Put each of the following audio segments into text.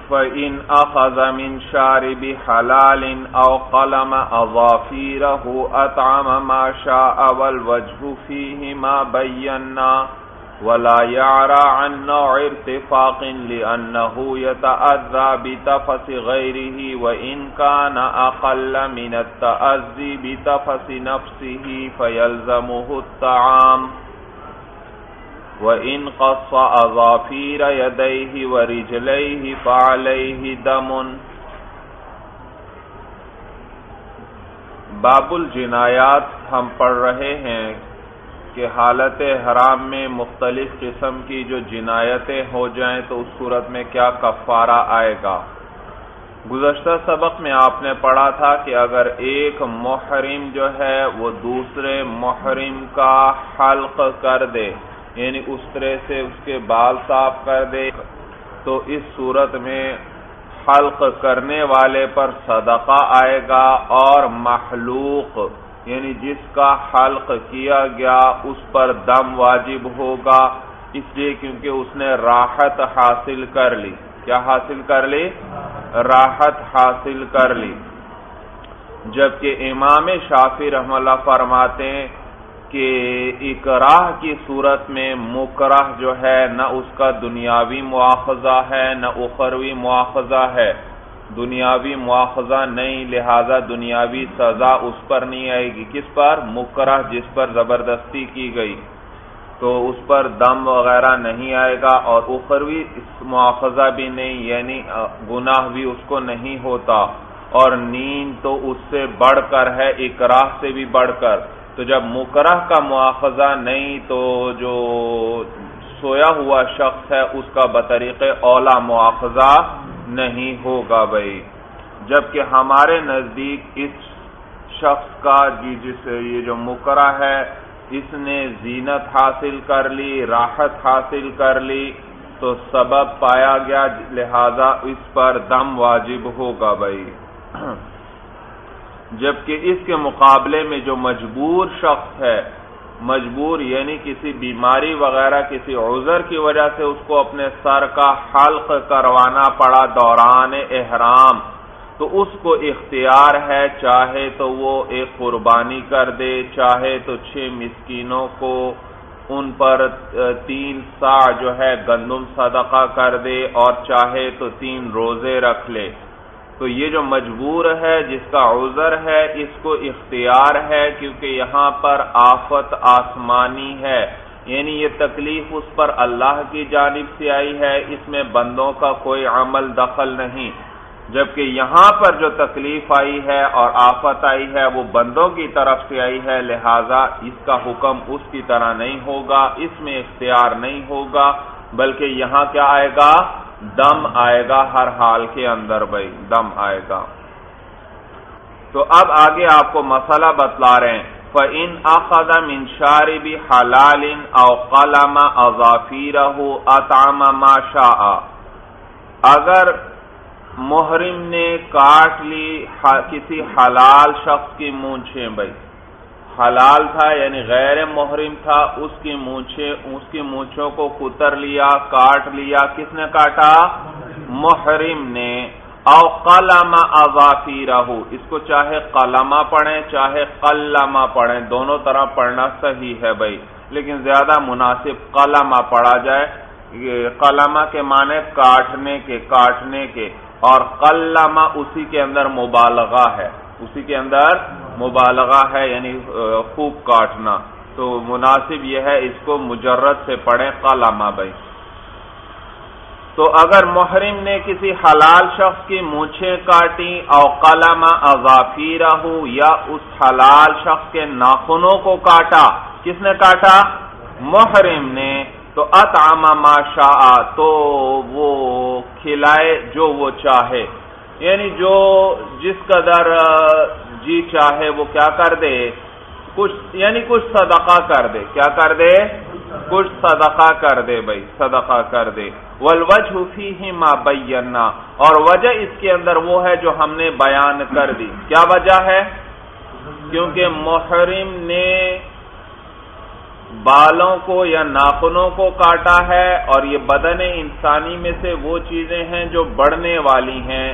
فَإِنْ أَخَذَ مِنْ شَارِبِ حَلَالٍ أَوْ قَلَمَ أَظَافِيرَهُ أَطْعَمَ مَا شَاءَ وَالْوَجْهُ فِيهِ مَا بَيَّنَّا وَلَا يَعْرَى عَنْ نَوْعِ ارْتِفَاقٍ لِأَنَّهُ يَتَأَذَّى بِتَفَسِ غَيْرِهِ وَإِنْ كَانَ أَقَلَّ مِنَ التَّأَذِّي بِتَفَسِ نَفْسِهِ فَيَلْزَمُهُ الطَّعَامُ وَإِنْ قَصَّ أَظَافِيرَ يَدَيْهِ وَرِجْلَيْهِ فَعَلَيْهِ دَمٌ۔ باب الجنایات ہم پڑھ رہے ہیں کہ حالت حرام میں مختلف قسم کی جو جنایتیں ہو جائیں تو اس صورت میں کیا کفارہ آئے گا۔ گزشتہ سبق میں آپ نے پڑھا تھا کہ اگر ایک محرم جو ہے وہ دوسرے محرم کا حلق کر دے، یعنی اس طرح سے اس کے بال صاف کر دے، تو اس صورت میں حلق کرنے والے پر صدقہ آئے گا، اور محلوق یعنی جس کا حلق کیا گیا اس پر دم واجب ہوگا، اس لیے کیونکہ اس نے راحت حاصل کر لی۔ کیا حاصل کر لی؟ راحت حاصل کر لی۔ جبکہ امام شافعی رحمہ اللہ فرماتے ہیں کہ اکراہ کی صورت میں مکرہ جو ہے نہ اس کا دنیاوی مواخذہ ہے نہ اخروی مواخذہ ہے، دنیاوی مواخذہ نہیں، لہذا دنیاوی سزا اس پر نہیں آئے گی۔ کس پر؟ مکرہ، جس پر زبردستی کی گئی، تو اس پر دم وغیرہ نہیں آئے گا، اور اخروی مواخذہ بھی نہیں، یعنی گناہ بھی اس کو نہیں ہوتا، اور نیند تو اس سے بڑھ کر ہے، اکراہ سے بھی بڑھ کر۔ تو جب مکرہ کا مواخذہ نہیں تو جو سویا ہوا شخص ہے اس کا بطریق اولا مواخذہ نہیں ہوگا بھائی۔ جبکہ ہمارے نزدیک اس شخص کا جسے یہ جو مکرہ ہے اس نے زینت حاصل کر لی، راحت حاصل کر لی، تو سبب پایا گیا، لہذا اس پر دم واجب ہوگا بھائی۔ جبکہ اس کے مقابلے میں جو مجبور شخص ہے، مجبور یعنی کسی بیماری وغیرہ کسی عذر کی وجہ سے اس کو اپنے سر کا حلق کروانا پڑا دوران احرام، تو اس کو اختیار ہے، چاہے تو وہ ایک قربانی کر دے، چاہے تو 6 مسکینوں کو ان پر 3 صاع جو ہے گندم صدقہ کر دے، اور چاہے تو 3 روزے رکھ لے۔ تو یہ جو مجبور ہے، جس کا عذر ہے، اس کو اختیار ہے، کیونکہ یہاں پر آفت آسمانی ہے، یعنی یہ تکلیف اس پر اللہ کی جانب سے آئی ہے، اس میں بندوں کا کوئی عمل دخل نہیں۔ جبکہ یہاں پر جو تکلیف آئی ہے اور آفت آئی ہے وہ بندوں کی طرف سے آئی ہے، لہذا اس کا حکم اس کی طرح نہیں ہوگا، اس میں اختیار نہیں ہوگا، بلکہ یہاں کیا آئے گا؟ دم آئے گا، ہر حال کے اندر بھائی دم آئے گا۔ تو اب آگے آپ کو مسئلہ بتلا رہے ہیں، فَإِنْ أَخَذَ مِنْ شَارِبِ حَلَالٍ أَوْ قَلَمَ أَظَافِيرَهُ أَطْعَمَ مَا شَاءَ۔ اگر محرم نے کاٹ لی کسی حلال شخص کی مونچھیں، بھائی حلال تھا یعنی غیر محرم تھا، اس کی مونچھوں کو کتر لیا، کاٹ لیا، کس نے کاٹا؟ محرم نے۔ او قلم اظافیرہ، اس کو چاہے قلمہ پڑھیں چاہے قلمہ پڑھیں، دونوں طرح پڑھنا صحیح ہے بھائی، لیکن زیادہ مناسب قلمہ پڑھا جائے۔ قلمہ کے معنی کاٹنے کے، اور قلمہ اسی کے اندر مبالغہ ہے، یعنی خوب کاٹنا، تو مناسب یہ ہے اس کو مجرد سے پڑھیں قلمہ بھائی۔ تو اگر محرم نے کسی حلال شخص کی مونچھیں کاٹی، او قلم اظافیرہ، یا اس حلال شخص کے ناخنوں کو کاٹا، کس نے کاٹا؟ محرم نے، تو اطعم ما شاء، تو وہ کھلائے جو وہ چاہے، یعنی جو جس قدر جی چاہے وہ کیا کر دے، کچھ صدقہ کر دے، کیا کر دے؟ کچھ صدقہ کر دے بھائی، صدقہ کر دے۔ والوجہ فیہ ما بینا، اور وجہ اس کے اندر وہ ہے جو ہم نے بیان کر دی۔ کیا وجہ ہے؟ کیونکہ محرم نے بالوں کو یا ناخنوں کو کاٹا ہے، اور یہ بدن انسانی میں سے وہ چیزیں ہیں جو بڑھنے والی ہیں،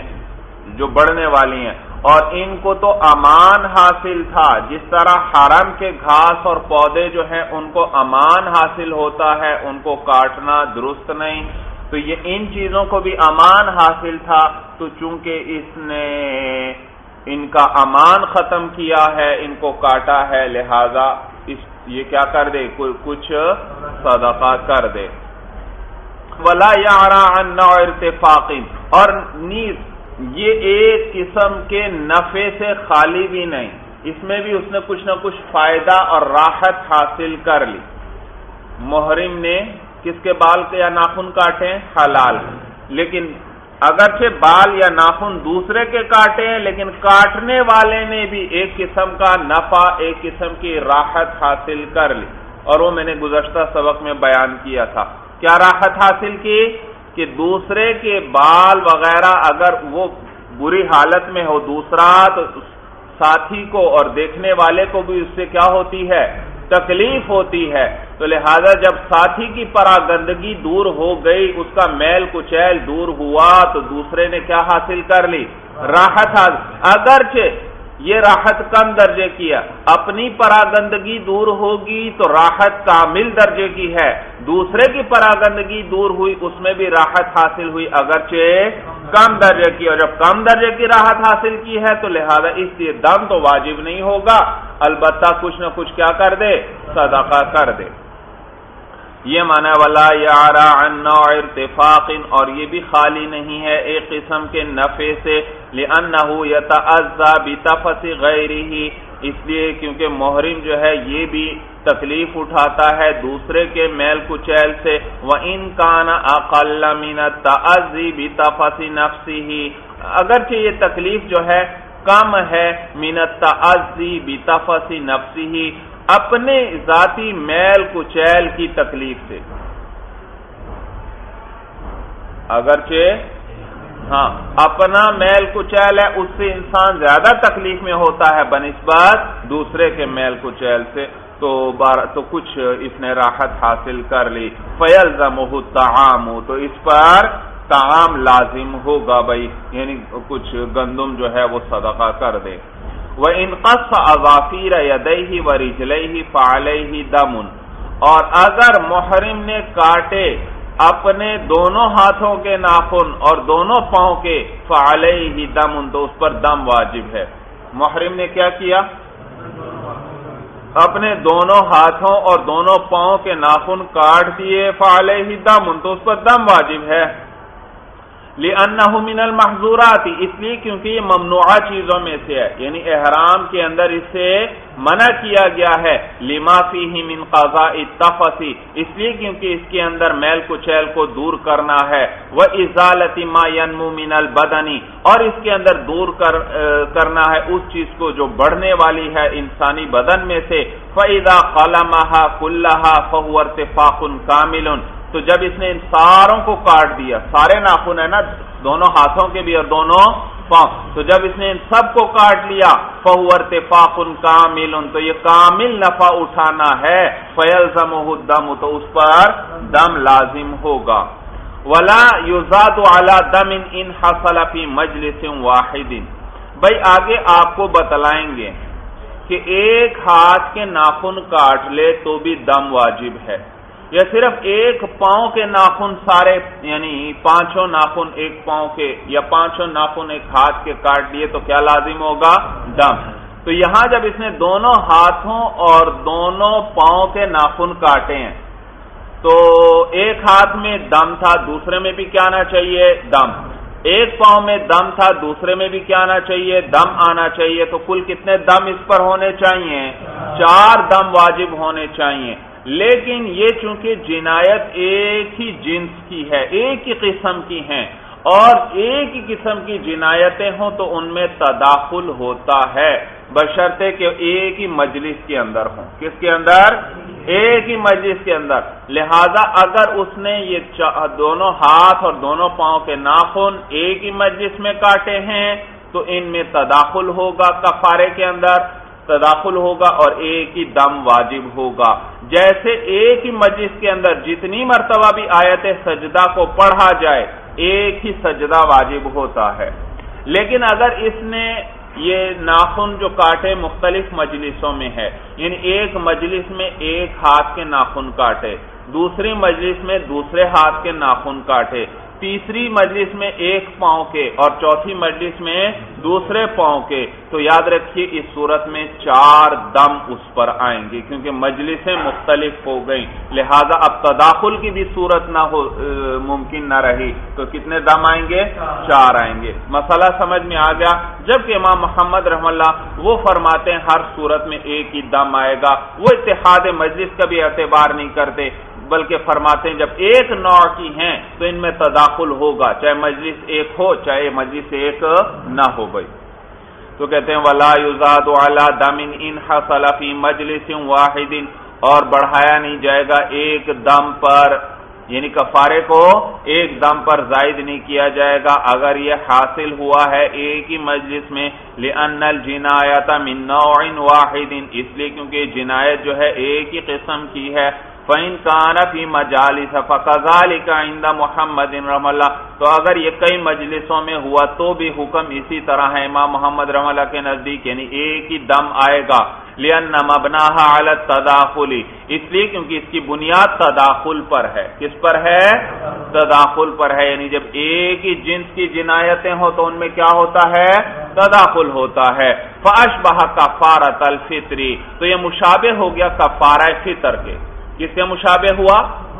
اور ان کو تو امان حاصل تھا، جس طرح حرم کے گھاس اور پودے جو ہیں ان کو امان حاصل ہوتا ہے، ان کو کاٹنا درست نہیں، تو یہ ان چیزوں کو بھی امان حاصل تھا، تو چونکہ اس نے ان کا امان ختم کیا ہے، ان کو کاٹا ہے، لہذا یہ کیا کر دے، کچھ صدقہ کر دے۔ وَلَا يَعْرَى عَنْ نَوْعِ ارْتِفَاقٍ، اور نیز یہ ایک قسم کے نفع سے خالی بھی نہیں، اس میں بھی اس نے کچھ نہ کچھ فائدہ اور راحت حاصل کر لی۔ محرم نے کس کے بال کے یا ناخن کاٹے؟ حلال، لیکن اگرچہ بال یا ناخن دوسرے کے کاٹے ہیں، لیکن کاٹنے والے نے بھی ایک قسم کا نفع، ایک قسم کی راحت حاصل کر لی، اور وہ میں نے گزشتہ سبق میں بیان کیا تھا۔ کیا راحت حاصل کی؟ کہ دوسرے کے بال وغیرہ اگر وہ بری حالت میں ہو دوسرا، تو ساتھی کو اور دیکھنے والے کو بھی اس سے کیا ہوتی ہے؟ تکلیف ہوتی ہے، تو لہذا جب ساتھی کی پراگندگی دور ہو گئی، اس کا میل کچیل دور ہوا، تو دوسرے نے کیا حاصل کر لی؟ راحت حاصل۔ اگرچہ یہ راحت کم درجے کی ہے، اپنی پراگندگی دور ہوگی تو راحت کامل درجے کی ہے، دوسرے کی پراگندگی دور ہوئی اس میں بھی راحت حاصل ہوئی، اگرچہ کم درجے کی، اور جب کم درجے کی راحت حاصل کی ہے تو لہذا اس لیے دم تو واجب نہیں ہوگا، البتہ کچھ نہ کچھ کیا کر دے؟ صدقہ کر دے۔ یہ معنی وَلَا يَعْرَى عَنْ نَوْعِ ارْتِفَاقٍ، اور یہ بھی خالی نہیں ہے ایک قسم کے نفع سے، لِأَنَّهُ يَتَأَذَّى بِتَفَسِ غَيْرِهِ، اس لیے کیونکہ محرم جو ہے یہ بھی تکلیف اٹھاتا ہے دوسرے کے میل کچیل سے، وَإِنْ كَانَ أَقَلَّ مِنَ التَّأَذِّي بِتَفَسِ نَفْسِهِ، اگرچہ یہ تکلیف جو ہے کم ہے، مِنَ التَّأَذِّي بِتَفَسِ نَفْسِهِ، اپنے ذاتی میل کچیل کی تکلیف سے، اگرچہ ہاں اپنا میل کچیل ہے اس سے انسان زیادہ تکلیف میں ہوتا ہے بنسبت دوسرے کے میل کچیل سے، تو کچھ اس نے راحت حاصل کر لی۔ فَيَلْزَمُهُ الطَّعَامُ، تو اس پر طعام لازم ہوگا بھائی، یعنی کچھ گندم جو ہے وہ صدقہ کر دے۔ وَإِنْ قَصَّ أَظَافِيرَ يَدَيْهِ وَرِجْلَيْهِ فَعَلَيْهِ دَمٌ، اور اگر محرم نے کاٹے اپنے دونوں ہاتھوں کے ناخن اور دونوں پاؤں کے، فَعَلَيْهِ دَمٌ، تو اس پر دم واجب ہے۔ محرم نے کیا کیا؟ اپنے دونوں ہاتھوں اور دونوں پاؤں کے ناخن کاٹ دیے، فَعَلَيْهِ دَمٌ، تو اس پر دم واجب ہے۔ لِأَنَّهُ مِنَ الْمَحْظُورَاتِ، اس لیے کیونکہ یہ ممنوعہ چیزوں میں سے ہے، یعنی احرام کے اندر اسے منع کیا گیا ہے، لِمَا فِيهِ مِنْ قَضَاءِ التَّفَثِ، اس لیے کیونکہ اس کے اندر میل کچیل کو دور کرنا ہے، وَإِزَالَةِ مَا يَنْمُو مِنَ الْبَدَنِ، اور اس کے اندر دور کرنا ہے اس چیز کو جو بڑھنے والی ہے انسانی بدن میں سے، فَإِذَا قَلَمَهَا كُلَّهَا فَهُوَ ارْتِفَاقٌ كَامِلٌ، تو جب اس نے ان ساروں کو کاٹ دیا، سارے ناخن ہے نا دونوں ہاتھوں کے بھی اور دونوں پاؤں، تو جب اس نے ان سب کو کاٹ لیا، فَهُوَ ارْتِفَاقٌ كَامِلٌ، تو یہ کامل نفع اٹھانا ہے، فَيَلْزَمُهُ الدَّمُ، تو اس پر دم لازم ہوگا۔ وَلَا يُزَادُ عَلَى دَمٍ إِنْ حَصَلَ فِي مَجْلِسٍ وَاحِدٍ، بھائی آگے آپ کو بتلائیں گے کہ ایک ہاتھ کے ناخن کاٹ لے تو بھی دم واجب ہے، یا صرف ایک پاؤں کے ناخن سارے، یعنی پانچوں ناخن ایک پاؤں کے یا پانچوں ناخن ایک ہاتھ کے کاٹ لیے تو کیا لازم ہوگا؟ دم۔ تو یہاں جب اس نے دونوں ہاتھوں اور دونوں پاؤں کے ناخن کاٹے ہیں تو ایک ہاتھ میں دم تھا، دوسرے میں بھی کیا آنا چاہیے؟ دم۔ ایک پاؤں میں دم تھا، دوسرے میں بھی کیا آنا چاہیے؟ دم آنا چاہیے، تو کل کتنے دم اس پر ہونے چاہیے؟ 4 دم واجب ہونے چاہیے۔ لیکن یہ چونکہ جنایت ایک ہی جنس کی ہے، ایک ہی قسم کی ہیں، اور ایک ہی قسم کی جنایتیں ہوں تو ان میں تداخل ہوتا ہے، بشرطے کہ ایک ہی مجلس کے اندر ہوں۔ کس کے اندر؟ ایک ہی مجلس کے اندر۔ لہذا اگر اس نے یہ دونوں ہاتھ اور دونوں پاؤں کے ناخن ایک ہی مجلس میں کاٹے ہیں تو ان میں تداخل ہوگا کفارے کے اندر، تداخل ہوگا اور ایک ہی دم واجب ہوگا. جیسے ایک ہی مجلس کے اندر جتنی مرتبہ بھی آیت سجدہ کو پڑھا جائے ایک ہی سجدہ واجب ہوتا ہے. لیکن اگر اس نے یہ ناخن جو کاٹے مختلف مجلسوں میں ہے، یعنی ایک مجلس میں ایک ہاتھ کے ناخن کاٹے، دوسری مجلس میں دوسرے ہاتھ کے ناخن کاٹے، تیسری مجلس میں ایک پاؤں کے اور چوتھی مجلس میں دوسرے پاؤں کے، تو یاد رکھیے اس صورت میں 4 دم اس پر آئیں گے کیونکہ مجلسیں مختلف ہو گئیں. لہذا اب تداخل کی بھی صورت نہ ہو ممکن نہ رہی، تو کتنے دم آئیں گے؟ 4 آئیں گے. مسئلہ سمجھ میں آ گیا. جبکہ امام محمد رحم اللہ وہ فرماتے ہیں ہر صورت میں ایک ہی دم آئے گا. وہ اتحاد مجلس کا بھی اعتبار نہیں کرتے، بلکہ فرماتے ہیں جب ایک نوع کی ہیں تو ان میں تداخل ہوگا، چاہے مجلس ایک ہو چاہے مجلس ایک نہ ہو. بھائی تو کہتے ہیں ولا یزاد علی دم ان حصل فی مجلس واحد، اور بڑھایا نہیں جائے گا ایک دم پر، یعنی کفارے کو ایک دم پر زائد نہیں کیا جائے گا اگر یہ حاصل ہوا ہے ایک ہی مجلس میں. لأن الجنایۃ من نوع واحد، اس لیے کیونکہ جنایت جو ہے ایک ہی قسم کی ہے. فَإِن كَانَ فِي مَجَالِسَ فَكَذَلِكَ عِندَ مُحَمَّدٍ رحمہ اللہ، تو اگر یہ کئی مجلسوں میں ہوا تو بھی حکم اسی طرح ہے امام محمد رحمہ اللہ کے نزدیک، یعنی ایک ہی دم آئے گا. لِأَنَّ مَبْنَاهَا عَلَى التَّدَاخُلِ، اس لیے کیونکہ اس کی بنیاد تداخل پر ہے. کس پر ہے؟ تداخل پر ہے. یعنی جب ایک ہی جنس کی جنایتیں ہو تو ان میں کیا ہوتا ہے؟ تداخل ہوتا ہے. فَأَشْبَهَ كَفَّارَةَ الْفِطْرِ، تو یہ مشابہ ہو گیا کفارہ فطر کے. کس کے مشابہ ہوا؟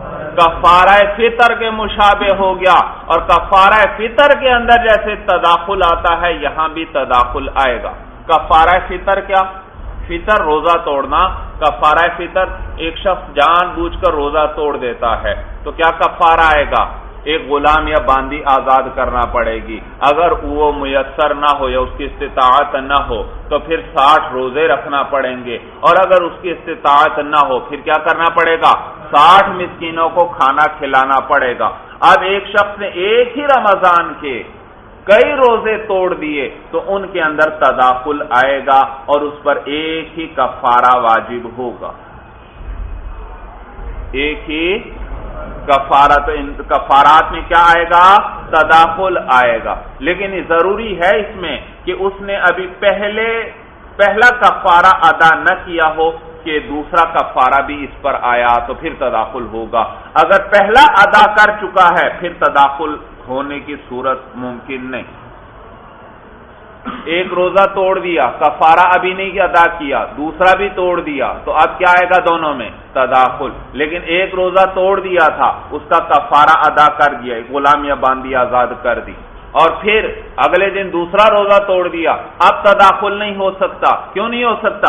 کفارہ فطر کے مشابہ ہو گیا. اور کفارہ فطر کے اندر جیسے تداخل آتا ہے یہاں بھی تداخل آئے گا. کفارہ فطر کیا؟ فطر روزہ توڑنا. کفارہ فطر ایک شخص جان بوجھ کر روزہ توڑ دیتا ہے تو کیا کفارہ آئے گا؟ ایک غلام یا باندی آزاد کرنا پڑے گی. اگر وہ میسر نہ ہو یا اس کی استطاعت نہ ہو تو پھر 60 روزے رکھنا پڑیں گے، اور اگر اس کی استطاعت نہ ہو پھر کیا کرنا پڑے گا؟ 60 مسکینوں کو کھانا کھلانا پڑے گا. اب ایک شخص نے ایک ہی رمضان کے کئی روزے توڑ دیے تو ان کے اندر تداخل آئے گا اور اس پر ایک ہی کفارہ واجب ہوگا. ایک ہی کفارات میں کیا آئے گا؟ تداخل آئے گا. لیکن یہ ضروری ہے اس میں کہ اس نے ابھی پہلا کفارہ ادا نہ کیا ہو کہ دوسرا کفارہ بھی اس پر آیا تو پھر تداخل ہوگا. اگر پہلا ادا کر چکا ہے پھر تداخل ہونے کی صورت ممکن نہیں. ایک روزہ توڑ دیا، کفارہ ابھی نہیں ادا کیا، دوسرا بھی توڑ دیا، تو اب کیا آئے گا دونوں میں؟ تداخل. لیکن ایک روزہ توڑ دیا تھا اس کا کفارہ ادا کر دیا، غلام یا باندی آزاد کر دی، اور پھر اگلے دن دوسرا روزہ توڑ دیا، اب تداخل نہیں ہو سکتا. کیوں نہیں ہو سکتا؟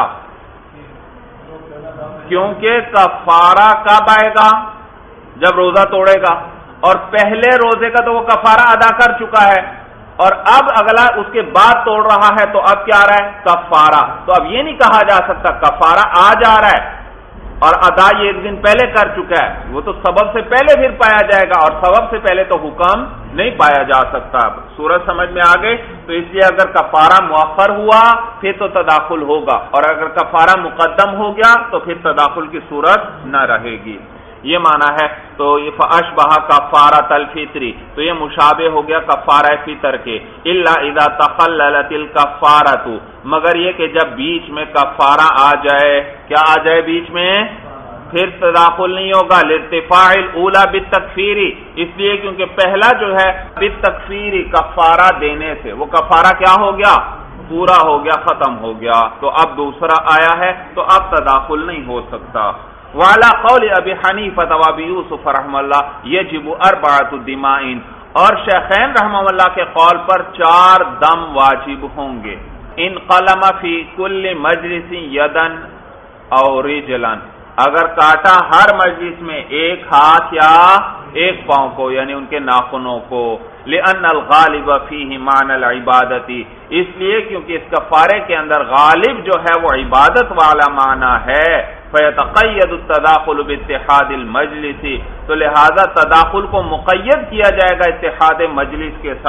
کیونکہ کفارہ کب آئے گا؟ جب روزہ توڑے گا، اور پہلے روزے کا تو وہ کفارہ ادا کر چکا ہے، اور اب اگلا اس کے بعد توڑ رہا ہے تو اب کیا آ رہا ہے؟ کفارہ. تو اب یہ نہیں کہا جا سکتا کفارہ آ جا رہا ہے اور ادا یہ ایک دن پہلے کر چکا ہے، وہ تو سبب سے پہلے پھر پایا جائے گا، اور سبب سے پہلے تو حکم نہیں پایا جا سکتا. صورت سمجھ میں آ گئی؟ تو اس لیے اگر کفارہ مؤخر ہوا پھر تو تداخل ہوگا، اور اگر کفارہ مقدم ہو گیا تو پھر تداخل کی صورت نہ رہے گی. یہ معنی ہے. تو یہ فاشبہ کفارۃ الفطر، تو یہ مشابہ ہو گیا کفارہ فطر کے. الا اذا تخللت الکفارۃ، مگر یہ کہ جب بیچ میں کفارہ آ جائے. کیا آ جائے بیچ میں؟ پھر تداخل نہیں ہوگا. لارتفاع الاولی بالتکفیر، اس لیے کیونکہ پہلا جو ہے بالتکفیر کفارہ دینے سے، وہ کفارہ کیا ہو گیا؟ پورا ہو گیا، ختم ہو گیا. تو اب دوسرا آیا ہے تو اب تداخل نہیں ہو سکتا. وعلی قول ابی حنیفہ و ابی یوسف رحمہ اللہ یجب 4 دماء، اور شیخین رحمہ اللہ کے قول پر 4 دم واجب ہوں گے. ان قلم فی کل مجلس یدن او رجلا، اگر کاٹا ہر مجلس میں ایک ہاتھ یا ایک پاؤں کو، یعنی ان کے ناخنوں کو. لأن الغالب فیہ معنی العبادت، اس لیے کیونکہ اس کفارے کے اندر غالب جو ہے وہ عبادت والا معنی ہے. فیتقید التداخل باتحاد المجلس، تو لہذا تداخل کو مقید کیا جائے گا اتحاد مجلس کے ساتھ.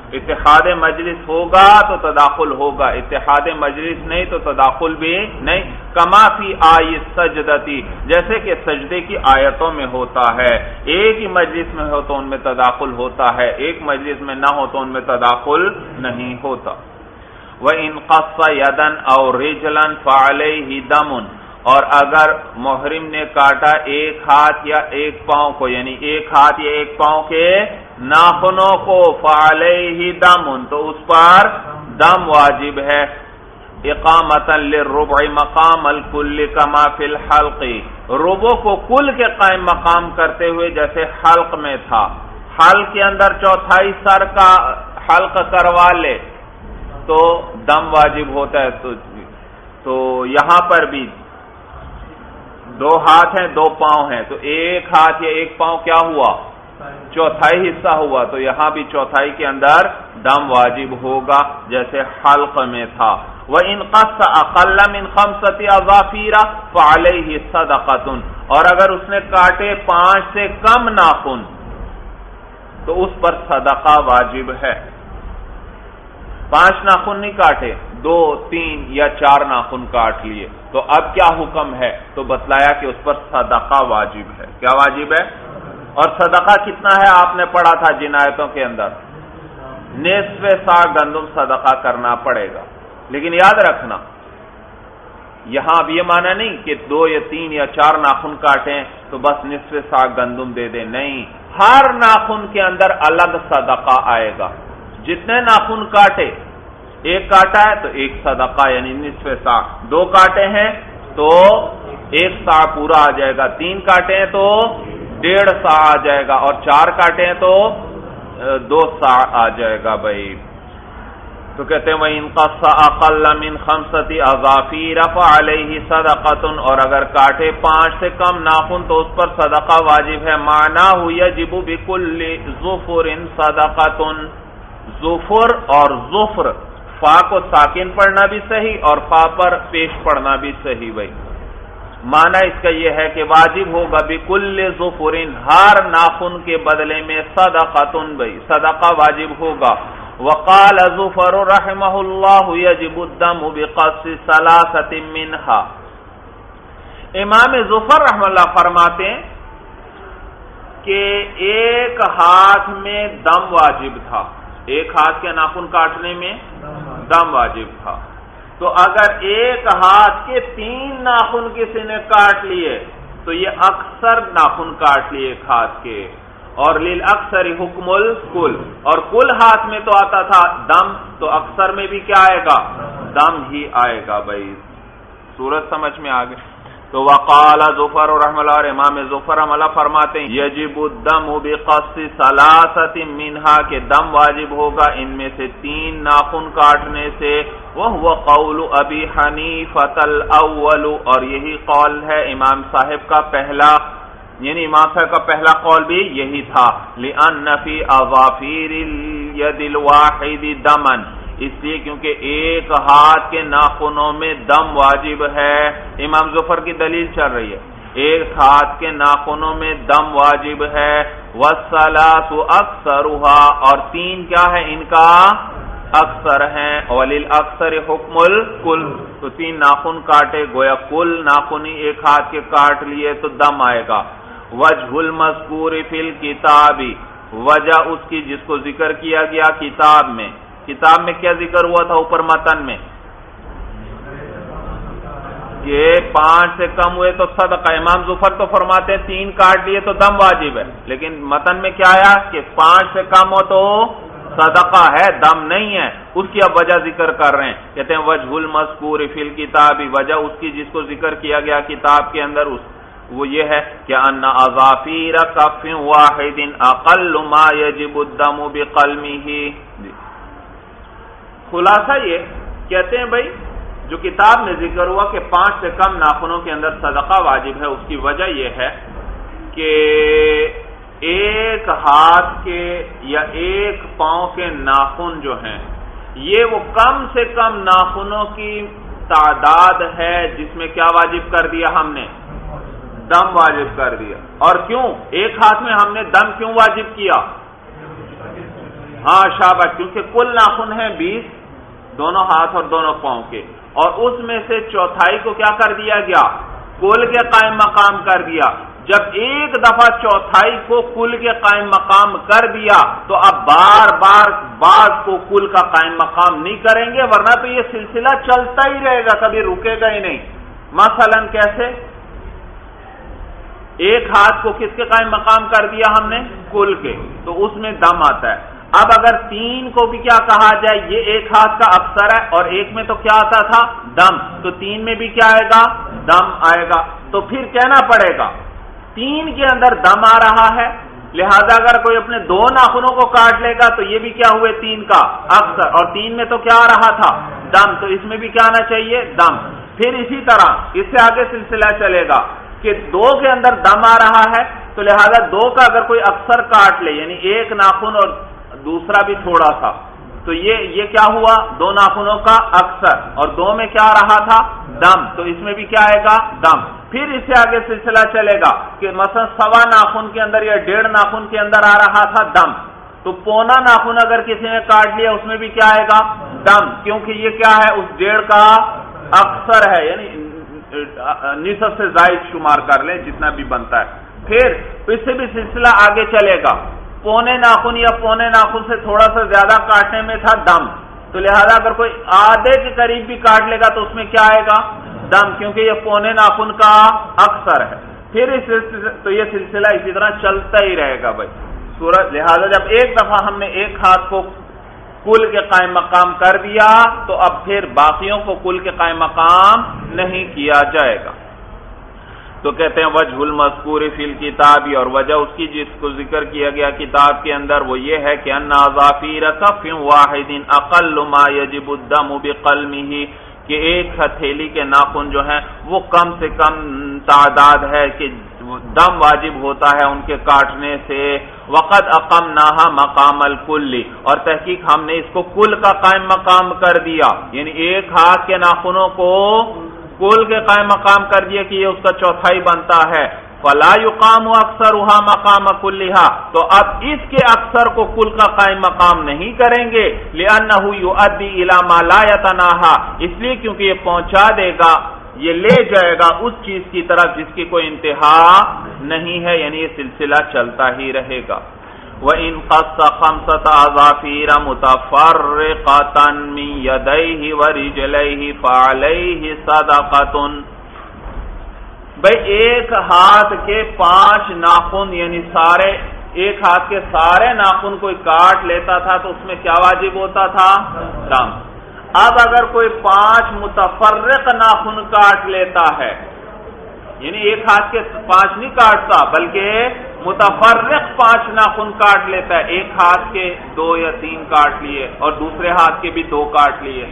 اتحاد مجلس ہوگا تو تداخل ہوگا، اتحاد مجلس نہیں تو تداخل بھی نہیں۔ کما فی آیت سجدتی، جیسے کہ سجدے کی آیتوں میں ہوتا ہے، ایک ہی مجلس میں ہو تو ان میں تداخل ہوتا ہے، ایک مجلس میں نہ ہو تو ان میں تداخل نہیں ہوتا۔ وَإِنْ قَصَّ يَدًا أَوْ رِجْلًا فَعَلَيْهِ دَمٌ، اور اگر محرم نے کاٹا ایک ہاتھ یا ایک پاؤں کو، یعنی ایک ہاتھ یا ایک پاؤں کے ناخنوں کو، فَعَلَيْهِ دَمٌ، تو اس پر دم واجب ہے۔ اقامتا للربع مقام الکل کما فی الحلق، ربع کو کل کے قائم مقام کرتے ہوئے جیسے حلق میں تھا، حلق کے اندر چوتھائی سر کا حلق کروا لے تو دم واجب ہوتا ہے۔ تو یہاں پر بھی دو ہاتھ ہیں دو پاؤں ہیں، تو ایک ہاتھ یا ایک پاؤں کیا ہوا؟ چوتھائی حصہ ہوا، تو یہاں بھی چوتھائی کے اندر دم واجب ہوگا جیسے حلق میں تھا۔ وَإِنْ قَصَّ أَقَلَّ مِنْ خَمْسَةِ أَظَافِيرَ فَعَلَيْهِ صَدَقَةٌ، اور اگر اس نے کاٹے 5 سے کم ناخن تو اس پر صدقہ واجب ہے۔ 5 ناخن نہیں کاٹے، 2، 3 یا 4 ناخن کاٹ لیے، تو اب کیا حکم ہے؟ تو بتلایا کہ اس پر صدقہ واجب ہے۔ کیا واجب ہے؟ اور صدقہ کتنا ہے آپ نے پڑھا تھا جن آیتوں کے اندر؟ نصف سا گندم صدقہ کرنا پڑے گا۔ لیکن یاد رکھنا یہاں اب یہ معنی نہیں کہ 2 یا 3 یا 4 ناخن کاٹیں تو بس نصف سا گندم دے دیں، نہیں، ہر ناخن کے اندر الگ صدقہ آئے گا۔ جتنے ناخن کاٹے، ایک کاٹا ہے تو ایک صدقہ یعنی نصف سا، 2 کاٹے ہیں تو 1 سا پورا آ جائے گا، 3 کاٹے ہیں تو 1.5 سا آ جائے گا، اور 4 کاٹے ہیں تو 2 سا آ جائے گا بھائی۔ تو کہتے ہیں وَإِنْ قَصَّ أَقَلَّ مِنْ خَمْسَةِ أَظَافِيرَ فَعَلَيْهِ صَدَقَةٌ، اور اگر کاٹے 5 سے کم ناخن تو اس پر صدقہ واجب ہے۔ معناه يجب بكل ظفر صدقة، ظفر اور ظفر، فا کو ساکن پڑھنا بھی صحیح اور فا پر پیش پڑھنا بھی صحیح بھائی۔ معنی اس کا یہ ہے کہ واجب ہوگا بكل ظفر، ہر ناخن کے بدلے میں صدقة بھائی، صدقہ واجب ہوگا۔ وقال ظفر رحمہ اللہ یجب الدم بقص 3 منها، امام ظفر رحمہ اللہ فرماتے ہیں کہ ایک ہاتھ میں دم واجب تھا، ایک ہاتھ کے ناخن کاٹنے میں دم واجب تھا، تو اگر ایک ہاتھ کے 3 ناخن کسی نے کاٹ لیے تو یہ اکثر ناخن کاٹ لیے ایک ہاتھ کے، اور للاکثر حکم الکل، اور کل ہاتھ میں تو آتا تھا دم، تو اکثر میں بھی کیا آئے گا؟ دم ہی آئے گا بھائی۔ صورت سمجھ میں آ گئی؟ تو وقال ظفر رحمہ اللہ، اور امام ظفر رحمہ اللہ فرماتے ہیں یجب الدم بقص 3 منها، کہ دم واجب ہوگا ان میں سے 3 ناخن کاٹنے سے۔ وهو قول ابی حنیفۃ الاول، اور یہی قول ہے امام صاحب کا پہلا، یعنی امام صاحب کا پہلا قول بھی یہی تھا۔ لأن فی اظافیر الید الواحد دما، اس لیے کیونکہ ایک ہاتھ کے ناخنوں میں دم واجب ہے۔ امام ظفر کی دلیل چل رہی ہے، ایک ہاتھ کے ناخنوں میں دم واجب ہے۔ والثلاث اکثرها، اور 3 کیا ہے ان کا؟ اکثر ہیں۔ وللاکثر حکم الکل، تو 3 ناخن کاٹے گویا کل ناخن ہی ایک ہاتھ کے کاٹ لیے تو دم آئے گا۔ وجہ المذکور فی الکتاب، وجہ اس کی جس کو ذکر کیا گیا کتاب میں، کتاب میں کیا ذکر ہوا تھا اوپر متن میں؟ کہ 5 سے کم ہوئے تو صدقہ۔ امام ظفر تو فرماتے ہیں 3 کاٹ لیے تو دم واجب ہے، لیکن متن میں کیا آیا کہ 5 سے کم ہو تو صدقہ ہے، دم نہیں ہے۔ اس کی اب وجہ ذکر کر رہے ہیں، کہتے ہیں وجہ المذکور فی الکتاب، وجہ اس کی جس کو ذکر کیا گیا کتاب کے اندر وہ یہ ہے کہ ان اظافیر کف واحد اقل ما یجب الدم بقلمه۔ خلاصہ یہ کہتے ہیں بھائی جو کتاب میں ذکر ہوا کہ 5 سے کم ناخنوں کے اندر صدقہ واجب ہے، اس کی وجہ یہ ہے کہ ایک ہاتھ کے یا ایک پاؤں کے ناخن جو ہیں یہ وہ کم سے کم ناخنوں کی تعداد ہے جس میں کیا واجب کر دیا ہم نے؟ دم واجب کر دیا۔ اور کیوں ایک ہاتھ میں ہم نے دم کیوں واجب کیا؟ ہاں شاباش، کیونکہ کل ناخن ہیں 20 دونوں ہاتھ اور دونوں پاؤں کے، اور اس میں سے چوتھائی کو کیا کر دیا گیا؟ کل کے قائم مقام کر دیا۔ جب ایک دفعہ چوتھائی کو کل کے قائم مقام کر دیا تو اب بار بار بعض کو کل کا قائم مقام نہیں کریں گے، ورنہ تو یہ سلسلہ چلتا ہی رہے گا، کبھی رکے گا ہی نہیں۔ مثلا کیسے؟ ایک ہاتھ کو کس کے قائم مقام کر دیا ہم نے؟ کل کے، تو اس میں دم آتا ہے۔ اب اگر 3 کو بھی کیا کہا جائے، یہ ایک ہاتھ کا اکثر ہے اور ایک میں تو کیا آتا تھا؟ دم، تو 3 میں بھی کیا آئے گا؟ دم آئے گا۔ تو پھر کہنا پڑے گا 3 کے اندر دم آ رہا ہے، لہذا اگر کوئی اپنے 2 ناخنوں کو کاٹ لے گا تو یہ بھی کیا ہوئے؟ 3 کا اکثر، اور 3 میں تو کیا آ رہا تھا؟ دم، تو اس میں بھی کیا آنا چاہیے؟ دم۔ پھر اسی طرح اس سے آگے سلسلہ چلے گا کہ 2 کے اندر دم آ رہا ہے، تو لہذا 2 کا اگر کوئی اکثر کاٹ لے، یعنی ایک ناخن اور دوسرا بھی تھوڑا سا، تو یہ کیا ہوا؟ 2 ناخنوں کا اکثر، اور 2 میں کیا آ رہا تھا؟ دم، تو اس میں بھی کیا آئے گا؟ دم۔ پھر اس سے آگے سلسلہ چلے گا کہ مثلا 1.25 ناخن کے اندر یا 1.5 ناخن کے اندر آ رہا تھا دم، تو 1.25 ناخن اگر کسی نے کاٹ لیا اس میں بھی کیا آئے گا؟ دم، کیونکہ یہ کیا ہے؟ اس 1.5 کا اکثر ہے، یعنی نصف سے زائد شمار کر لیں جتنا بھی بنتا ہے۔ پھر اس سے بھی سلسلہ آگے چلے گا، 1.25 ناخن یا 1.25 ناخن سے تھوڑا سا زیادہ کاٹنے میں تھا دم، تو لہذا اگر کوئی آدھے کے قریب بھی کاٹ لے گا تو اس میں کیا آئے گا؟ دم، کیونکہ یہ 1.25 ناخن کا اکثر ہے۔ پھر تو یہ سلسلہ اسی طرح چلتا ہی رہے گا بھائی صورت۔ لہذا جب ایک دفعہ ہم نے ایک ہاتھ کو کل کے قائم مقام کر دیا تو اب پھر باقیوں کو کل کے قائم مقام نہیں کیا جائے گا۔ تو کہتے ہیں وجہ المذکور فی الکتاب، اور وجہ اس کی جس کو ذکر کیا گیا کتاب کے اندر وہ یہ ہے کہ ان اظافیر کف واحد اقل ما یجب الدم بقلمه، کہ ایک ہتھیلی کے ناخن جو ہیں وہ کم سے کم تعداد ہے کہ دم واجب ہوتا ہے ان کے کاٹنے سے۔ وقد اقمناها مقام الکل، اور تحقیق ہم نے اس کو کل کا قائم مقام کر دیا، یعنی ایک ہاتھ کے ناخنوں کو کل کے قائم مقام کر دیا کہ یہ اس کا چوتھائی بنتا ہے۔ فلا يقام اکثرها مقام كلها، تو اب اس کے اکثر کو کل کا قائم مقام نہیں کریں گے، لأنه يؤدي الى ما لا يتناهى، اس لیے کیونکہ یہ پہنچا دے گا، یہ لے جائے گا اس چیز کی طرف جس کی کوئی انتہا نہیں ہے، یعنی یہ سلسلہ چلتا ہی رہے گا۔ وَإِنْ قَصَّ 5 أَظَافِيرَ مُتَفَرِّقَةً مِنْ يَدَيْهِ وَرِجْلَيْهِ فَعَلَيْهِ صَدَقَةٌ، بھئی ایک ہاتھ کے 5 ناخن، یعنی ایک ہاتھ کے سارے ناخن کوئی کاٹ لیتا تھا تو اس میں کیا واجب ہوتا تھا؟ دم۔ اب اگر کوئی 5 متفرق ناخن کاٹ لیتا ہے، یعنی ایک ہاتھ کے 5 نہیں کاٹتا بلکہ متفرق 5 ناخن کاٹ لیتا ہے، ایک ہاتھ کے 2 یا 3 کاٹ لیے اور دوسرے ہاتھ کے بھی 2 کاٹ لیے،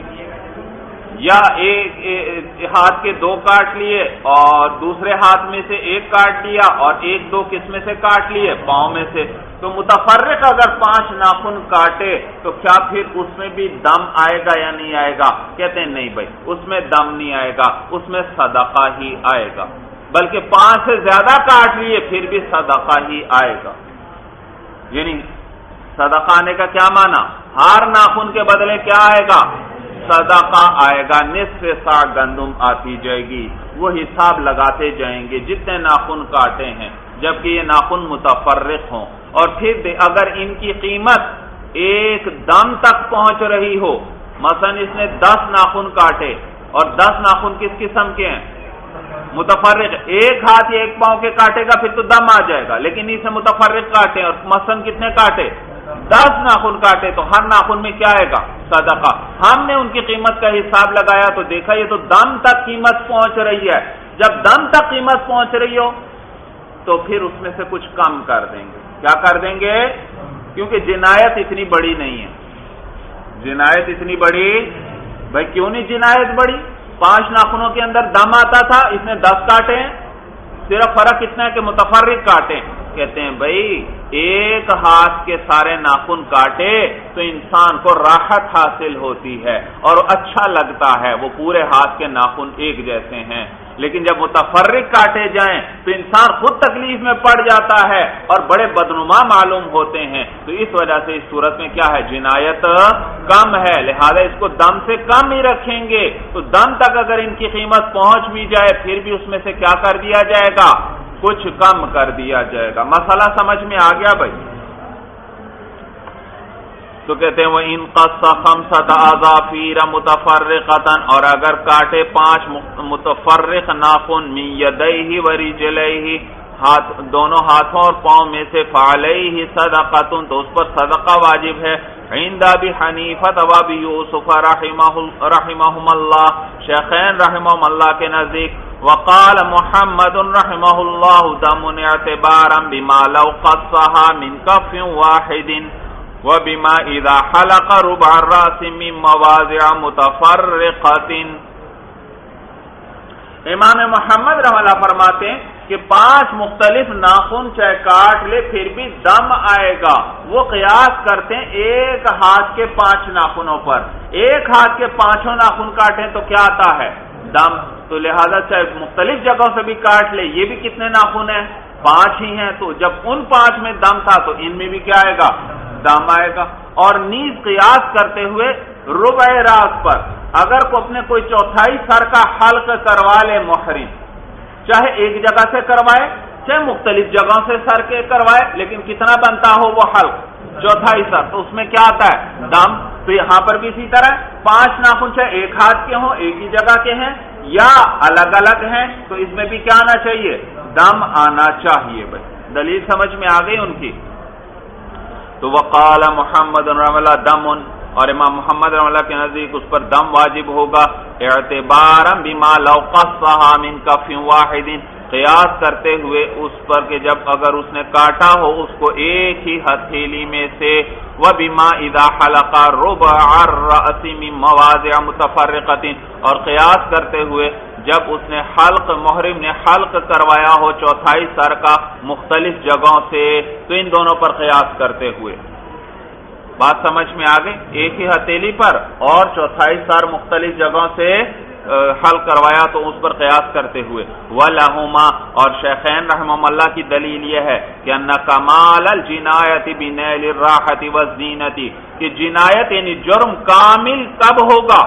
یا ایک ہاتھ کے 2 کاٹ لیے اور دوسرے ہاتھ میں سے 1 کاٹ لیا اور 1-2 کس میں سے کاٹ لیے؟ پاؤں میں سے۔ تو متفرق اگر 5 ناخن کاٹے تو کیا پھر اس میں بھی دم آئے گا یا نہیں آئے گا؟ کہتے ہیں نہیں بھائی، اس میں دم نہیں آئے گا، اس میں صدقہ ہی آئے گا، بلکہ 5 سے زیادہ کاٹ لیے پھر بھی صدقہ ہی آئے گا۔ یعنی صدقہ آنے کا کیا معنی؟ ہر ناخن کے بدلے کیا آئے گا؟ صدقہ آئے گا، نصف سا گندم آتی جائے گی، وہ حساب لگاتے جائیں گے جتنے ناخن کاٹے ہیں، جبکہ یہ ناخن متفرق ہوں، اور پھر اگر ان کی قیمت ایک دم تک پہنچ رہی ہو، مثلا اس نے 10 ناخن کاٹے اور 10 ناخن کس قسم کے ہیں؟ متفرق، ایک ہاتھ یا ایک پاؤں کے کاٹے گا پھر تو دم آ جائے گا، لیکن اسے متفرق کاٹے اور مثلا کتنے کاٹے؟ 10 ناخن کاٹے، تو ہر ناخن میں کیا آئے گا؟ صدقہ۔ ہم نے ان کی قیمت کا حساب لگایا تو دیکھا یہ تو دم تک قیمت پہنچ رہی ہے، جب دم تک قیمت پہنچ رہی ہو تو پھر اس میں سے کچھ کم کر دیں گے۔ کیا کر دیں گے؟ کیونکہ جنایت اتنی بڑی نہیں ہے، جنایت اتنی بڑی، بھائی کیوں نہیں جنایت بڑی؟ 5 ناخنوں کے اندر دم آتا تھا، اس نے 10 کاٹے ہیں، صرف فرق اتنا ہے کہ متفرق کاٹے ہیں، کہتے ہیں بھائی ایک ہاتھ کے سارے ناخن کاٹے تو انسان کو راحت حاصل ہوتی ہے اور اچھا لگتا ہے، وہ پورے ہاتھ کے ناخن ایک جیسے ہیں، لیکن جب متفرق کاٹے جائیں تو انسان خود تکلیف میں پڑ جاتا ہے اور بڑے بدنما معلوم ہوتے ہیں۔ تو اس وجہ سے اس صورت میں کیا ہے، جنایت کم ہے، لہذا اس کو دم سے کم ہی رکھیں گے۔ تو دم تک اگر ان کی قیمت پہنچ بھی جائے پھر بھی اس میں سے کیا کر دیا جائے گا، کچھ کم کر دیا جائے گا۔ مسئلہ سمجھ میں آ گیا بھائی؟ تو کہتے ہیں وہ ان قص خمسۃ اظافیر متفرقۃ، اور اگر کاٹے 5 متفرق ناخن من یدیہ و رجلیہ، دونوں ہاتھوں اور پاؤں میں سے، فعلیہ صدقۃ، تو اس پر صدقہ واجب ہے۔ عند ابی حنیفہ و ابی یوسف رحمہم اللہ، شیخین رحمہم اللہ کے نزدیک، وقال محمد رحمہ اللہ دم اعتبارا بما لو قصها من کف واحد وبما اذا حلق ربع الراس من مواضع متفرقۃ۔ امام محمد رحمہ اللہ فرماتے ہیں کہ 5 مختلف ناخن چاہے کاٹ لے پھر بھی دم آئے گا۔ وہ قیاس کرتے ہیں ایک ہاتھ کے 5 ناخنوں پر، ایک ہاتھ کے 5 ناخن کاٹیں تو کیا آتا ہے، دم۔ تو لہذا چاہے مختلف جگہوں سے بھی کاٹ لے، یہ بھی کتنے ناخن ہیں، 5 ہی ہیں، تو جب ان 5 میں دم تھا تو ان میں بھی کیا آئے گا، دم آئے گا۔ اور نیز قیاس کرتے ہوئے ربع راس پر، اگر کو اپنے کوئی چوتھائی سر کا حلق کروا لے محرم، چاہے ایک جگہ سے کروائے چاہے مختلف جگہوں سے سر کے کروائے، لیکن کتنا بنتا ہو وہ حلق، چوتھائی سر، تو اس میں کیا آتا ہے، دم۔ تو یہاں پر بھی اسی طرح 5 ناخن چاہے ایک ہاتھ کے ہوں، ایک ہی جگہ کے ہیں یا الگ الگ ہیں، تو اس میں بھی کیا آنا چاہیے، دم آنا چاہیے بھائی۔ دلیل سمجھ میں آ گئی ان کی؟ تو وقال محمد رحمہ اللہ دم، اور امام محمد رحمہ اللہ کے نزدیک اس پر دم واجب ہوگا، اعتبارا بما لو قصها من کف واحد، قیاس کرتے ہوئے اس پر کہ جب اگر اس نے کاٹا ہو اس کو ایک ہی ہتھیلی میں سے، وبما اذا حلق ربع الراس من مواضع متفرقۃ، اور قیاس کرتے ہوئے جب اس نے محرم نے حلق کروایا ہو چوتھائی سر کا مختلف جگہوں سے، تو ان دونوں پر قیاس کرتے ہوئے، بات سمجھ میں آ گئی، ایک ہی ہتھیلی پر اور چوتھائی سر مختلف جگہوں سے حل کروایا تو اس پر قیاس کرتے ہوئے۔ وَلَهُمَا، اور شیخین رحمہم اللہ کی دلیل یہ ہے کہ ان کمال الجنایت بنیل الراحت والزینت، کہ جنایت یعنی جرم کامل کب ہوگا،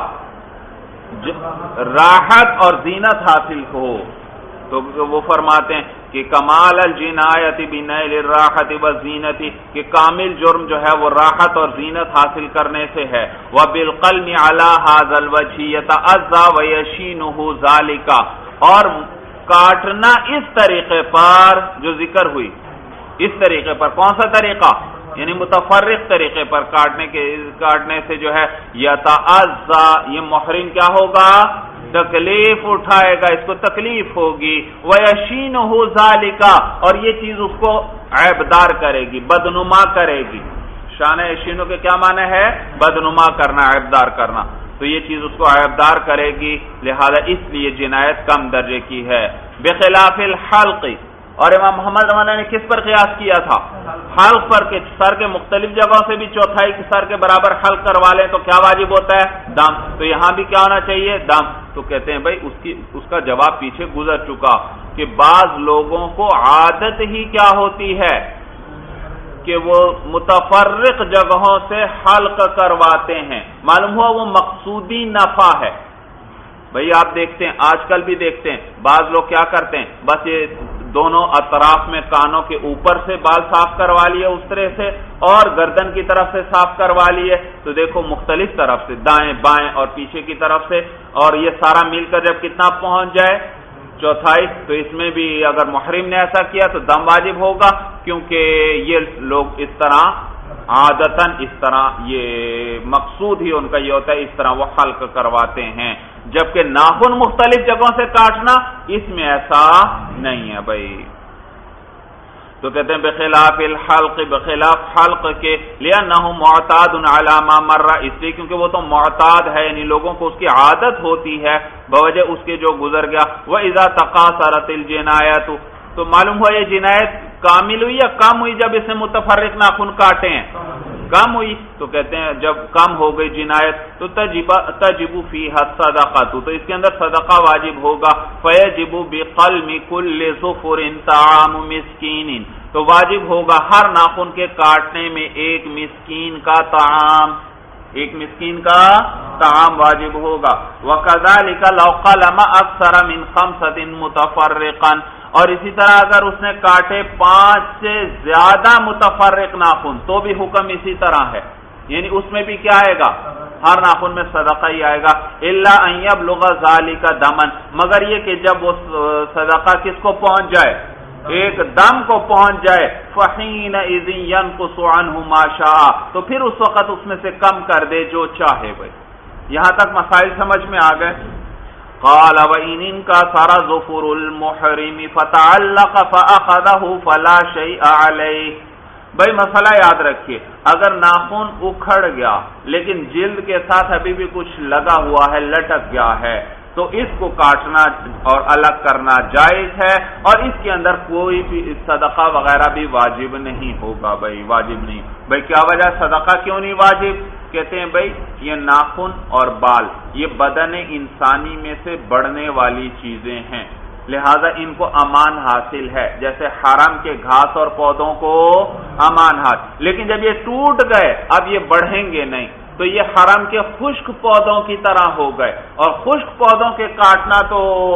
راحت اور زینت حاصل ہو۔ تو وہ فرماتے ہیں کہ کمال الجنایت بنیل الراحت والزینت، کہ کامل جرم جو ہے وہ راحت اور زینت حاصل کرنے سے ہے۔ وبالقلم علی ھذا الوجہ یتعزى ویشینہ ذلک، اور کاٹنا اس طریقے پر جو ذکر ہوئی، اس طریقے پر، کون سا طریقہ، یعنی متفرق طریقے پر کاٹنے سے جو ہے یتعزى، یہ محرم کیا ہوگا، تکلیف اٹھائے گا، اس کو تکلیف ہوگی، وَيَشِينُهُ ذَلِكَ، اور یہ چیز اس کو عیبدار کرے گی، بدنما کرے گی۔ شان یشینو کے کیا معنی ہے، بدنما کرنا، عیبدار کرنا، تو یہ چیز اس کو عیبدار کرے گی، لہذا اس لیے جنایت کم درجے کی ہے۔ بخلاف الحلق، اور امام محمد رحمہ نے کس پر قیاس کیا تھا، حلق پر، کہ سر کے مختلف جگہوں سے بھی چوتھائی سر کے برابر حلق کروا لیں تو کیا واجب ہوتا ہے، دم، تو یہاں بھی کیا ہونا چاہیے، دم۔ تو کہتے ہیں بھائی اس کا جواب پیچھے گزر چکا کہ بعض لوگوں کو عادت ہی کیا ہوتی ہے کہ وہ متفرق جگہوں سے حلق کرواتے ہیں، معلوم ہوا وہ مقصودی نفع ہے۔ بھئی آپ دیکھتے ہیں، آج کل بھی دیکھتے ہیں، بعض لوگ کیا کرتے ہیں، بس یہ دونوں اطراف میں کانوں کے اوپر سے بال صاف کروا لیے اس طرح سے، اور گردن کی طرف سے صاف کروا لیے، تو دیکھو مختلف طرف سے، دائیں بائیں اور پیچھے کی طرف سے، اور یہ سارا مل کر جب کتنا پہنچ جائے، چوتھائی، تو اس میں بھی اگر محرم نے ایسا کیا تو دم واجب ہوگا، کیونکہ یہ لوگ اس طرح عادتاً اس طرح، یہ مقصود ہی ان کا یہ ہوتا ہے، اس طرح وہ حلق کرواتے ہیں، جبکہ ناخن مختلف جگہوں سے کاٹنا اس میں ایسا نہیں ہے بھائی۔ تو کہتے ہیں بخلاف الحلق، بخلاف حلق کے، لأنه معتاد على ما مر، اس لیے کیونکہ وہ تو معتاد ہے، یعنی لوگوں کو اس کی عادت ہوتی ہے بوجہ اس کے جو گزر گیا۔ وإذا تقاصرت الجنایت، تو معلوم ہوا یہ جنایت کامل ہوئی یا کم ہوئی جب اسے متفرق ناخن کاٹے ہیں؟ کم ہوئی. تو کہتے ہیں جب کم ہو گئی جنایت تو تجب فیہ الصدقۃ، تو اس کے اندر صدقہ واجب ہوگا. فیجب بقلم کل ظفر طعام مسکین، تو واجب ہوگا ہر ناخن کے کاٹنے میں ایک مسکین کا طعام، ایک مسکین کا طعام واجب ہوگا. وَكَذَلِكَ لَوْ قَلَمَ أَكْثَرَ مِنْ خَمْسَةٍ مُتَفَرِّقًا، اور اسی طرح اگر اس نے کاٹے 5 سے زیادہ متفرق ناخن تو بھی حکم اسی طرح ہے، یعنی اس میں بھی کیا آئے گا؟ ہر ناخن میں صدقہ ہی آئے گا. إِلَّا أَن يَبْلُغَ ذَلِكَ دَمًا، مگر یہ کہ جب وہ صدقہ کس کو پہنچ جائے؟ ایک دم کو پہنچ جائے. فَحِينَئِذٍ يَنْقُصُ عَنْهُ مَا شَاءَ، تو پھر اس وقت اس میں سے کم کر دے جو چاہے. بھائی یہاں تک مسائل سمجھ میں آ گئے. قال وَإِنْ انْكَسَرَ ظُفُرُ الْمُحْرِمِ فَتَعَلَّقَ فَأَخَذَهُ فَلَا شَيْءَ عَلَيْهِ. بھائی مسئلہ یاد رکھیے، اگر ناخن اکھڑ گیا لیکن جلد کے ساتھ ابھی بھی کچھ لگا ہوا ہے، لٹک گیا ہے، تو اس کو کاٹنا اور الگ کرنا جائز ہے، اور اس کے اندر کوئی بھی صدقہ وغیرہ بھی واجب نہیں ہوگا. بھائی واجب نہیں. بھائی کیا وجہ صدقہ کیوں نہیں واجب؟ کہتے ہیں بھائی یہ ناخن اور بال یہ بدن انسانی میں سے بڑھنے والی چیزیں ہیں، لہذا ان کو امان حاصل ہے، جیسے حرم کے گھاس اور پودوں کو امان حاصل. لیکن جب یہ ٹوٹ گئے اب یہ بڑھیں گے نہیں، تو یہ حرم کے خشک پودوں کی طرح ہو گئے، اور خشک پودوں کے کاٹنا تو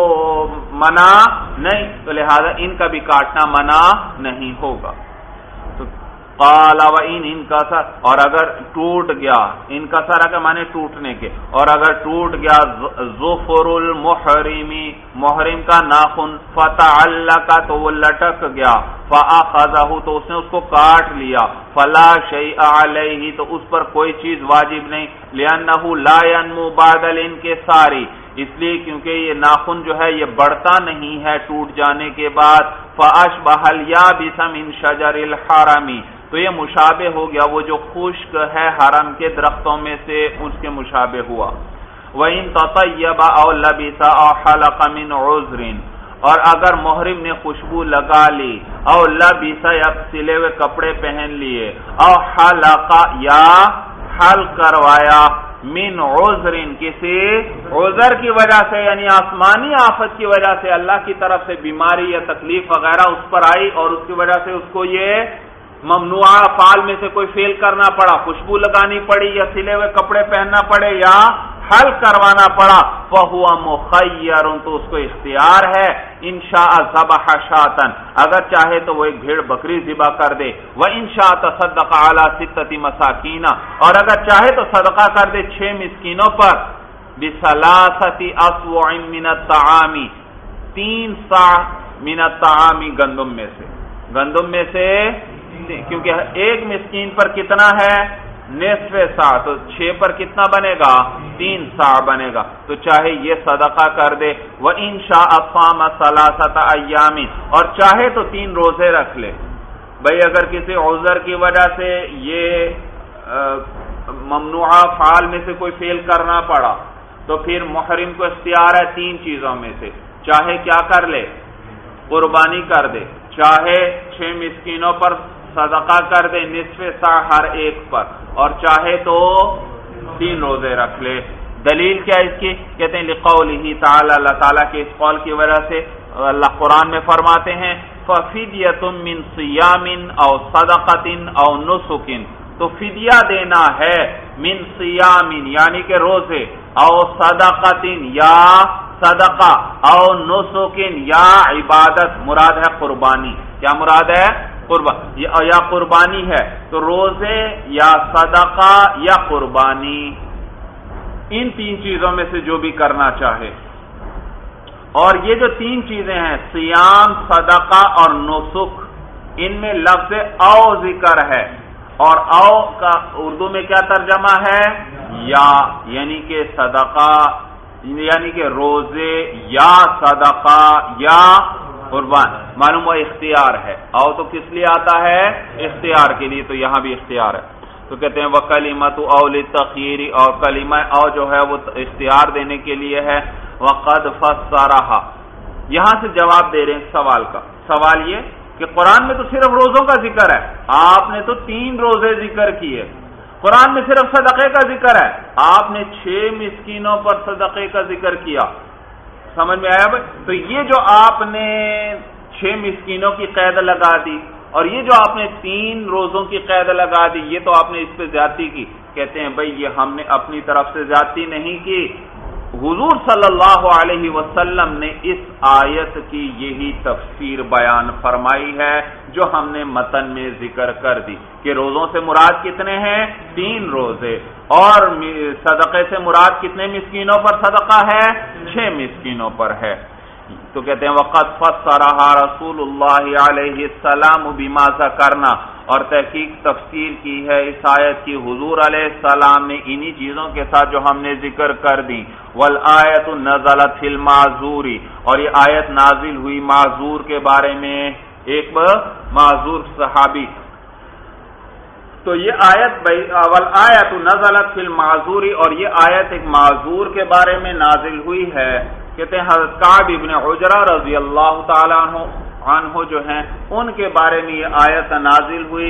منع نہیں، تو لہذا ان کا بھی کاٹنا منع نہیں ہوگا. تو قال وَإِنْ انْكَسَرَ، اور اگر ٹوٹ گیا، انکسر کا معنی ٹوٹنے کے، اور اگر ٹوٹ گیا ظفر المحرم، محرم کا ناخن، فتعلق تو وہ لٹک گیا، فأخذه تو اس نے اس کو کاٹ لیا، فلا شیء علیہ تو اس پر کوئی چیز واجب نہیں، لأنه لا ينمو بعد الانکسار، اس لیے کیونکہ یہ ناخن جو ہے یہ بڑھتا نہیں ہے ٹوٹ جانے کے بعد. فأشبه اليابس من شجر الحرم، تو یہ مشابہ ہو گیا وہ جو خشک ہے حرم کے درختوں میں سے، اس کے مشابہ ہوا. وَإِن تَطَيَّبَ أَوْ لَبِسَ أَوْ حَلَقَ مِنْ عُذْرٍ، اور اگر محرم نے خوشبو لگا لی، او لبس یا سلے ہوئے کپڑے پہن لیے، او حلق یا حلق کروایا، من عذر کسی عذر کی وجہ سے، یعنی آسمانی آفت کی وجہ سے، اللہ کی طرف سے بیماری یا تکلیف وغیرہ اس پر آئی اور اس کی وجہ سے اس کو یہ ممنوع افعال میں سے کوئی فعل کرنا پڑا، خوشبو لگانی پڑی یا سلے ہوئے کپڑے پہننا پڑے یا حل کروانا پڑا، فَهُوَ مُخَيَّرٌ تو اس کو اختیار ہے، إِن شَاءَ ذَبَحَ شَاةً اگر چاہے تو وہ ایک بھیڑ بکری ذبح کر دے، وَإِن شَاءَ تَصَدَّقَ عَلَى 6 مساکین اور اگر چاہے تو صدقہ کر دے 6 مسکینوں پر، بِثَلَاثَةِ أَصْوَعٍ مِنَ الطَّعَامِ 3 صاع من الطعام گندم میں سے کیونکہ ایک مسکین پر کتنا ہے؟ نصف صاع، تو 6 پر کتنا بنے گا؟ 3 صاع بنے گا. تو چاہے یہ صدقہ کر دے. وَإِن شَاءَ صَامَ 3 أَيَّامٍ اور چاہے تو 3 روزے رکھ لے. بھئی اگر کسی عذر کی وجہ سے یہ ممنوع فعال میں سے کوئی فعل کرنا پڑا تو پھر محرم کو اختیار ہے 3 چیزوں میں سے، چاہے کیا کر لے؟ قربانی کر دے، چاہے 6 مسکینوں پر صدقہ کر دے نصف صاع ہر ایک پر، اور چاہے تو 3 روزے رکھ لے. دلیل کیا اس کی؟ کہتے ہیں لقولہ تعالی، اللہ تعالیٰ کے اس قول کی وجہ سے اللہ قرآن میں فرماتے ہیں فَفِدْيَةٌ مِّن صِيَامٍ أَوْ صَدَقَةٍ أَوْ نُسُكٍ تو فدیہ دینا ہے، من صیام یعنی کہ روزے، او صدقۃ یا صدقہ، او نسک یا عبادت، مراد ہے قربانی. کیا مراد ہے؟ یا قربانی ہے. تو روزے یا صدقہ یا قربانی، ان 3 چیزوں میں سے جو بھی کرنا چاہے. اور یہ جو 3 چیزیں ہیں صیام، صدقہ اور نسک، ان میں لفظ او ذکر ہے، اور او کا اردو میں کیا ترجمہ ہے؟ یا، یعنی کہ صدقہ یعنی کہ روزے یا صدقہ یا قربان. معلوم وہ اختیار ہے. او تو کس لیے آتا ہے؟ اختیار کے لیے، تو یہاں بھی اختیار ہے. تو کہتے ہیں وَكَلِمَةُ أَوْ لِلتَّخْيِيرِ اور کلمہ او جو ہے وہ اختیار دینے کے لیے ہے. وَقَدْ فَسَّرَهَا یہاں سے جواب دے رہے ہیں سوال کا. سوال یہ کہ قرآن میں تو صرف روزوں کا ذکر ہے، آپ نے تو 3 روزے ذکر کیے، قرآن میں صرف صدقے کا ذکر ہے، آپ نے 6 مسکینوں پر صدقے کا ذکر کیا، سمجھ میں آیا بھائی؟ تو یہ جو آپ نے 6 مسکینوں کی قید لگا دی اور یہ جو آپ نے 3 روزوں کی قید لگا دی، یہ تو آپ نے اس پہ زیادتی کی۔ کہتے ہیں بھائی یہ ہم نے اپنی طرف سے زیادتی نہیں کی، حضور صلی اللہ علیہ وسلم نے اس آیت کی یہی تفسیر بیان فرمائی ہے جو ہم نے متن میں ذکر کر دی کہ روزوں سے مراد کتنے ہیں؟ 3 روزے، اور صدقے سے مراد کتنے مسکینوں پر صدقہ ہے؟ 6 مسکینوں پر ہے۔ تو کہتے ہیں وقت فسرها رسول اللہ علیہ السلام بما ذکرنا، اور تحقیق تفسیر کی ہے اس آیت کی حضور علیہ السلام نے انہی چیزوں کے ساتھ جو ہم نے ذکر کر دی۔ والآیت نزلت فی المعذور، اور یہ آیت نازل ہوئی معذور کے بارے میں، ایک معذور صحابی۔ تو یہ آیت والآیت نزلت فی المعذور، اور یہ آیت ایک معذور کے بارے میں نازل ہوئی ہے۔ کہتے ہیں حضرت کعب ابن عجرہ رضی اللہ تعالی عنہ جو ہیں ان کے بارے میں یہ آیت نازل ہوئی،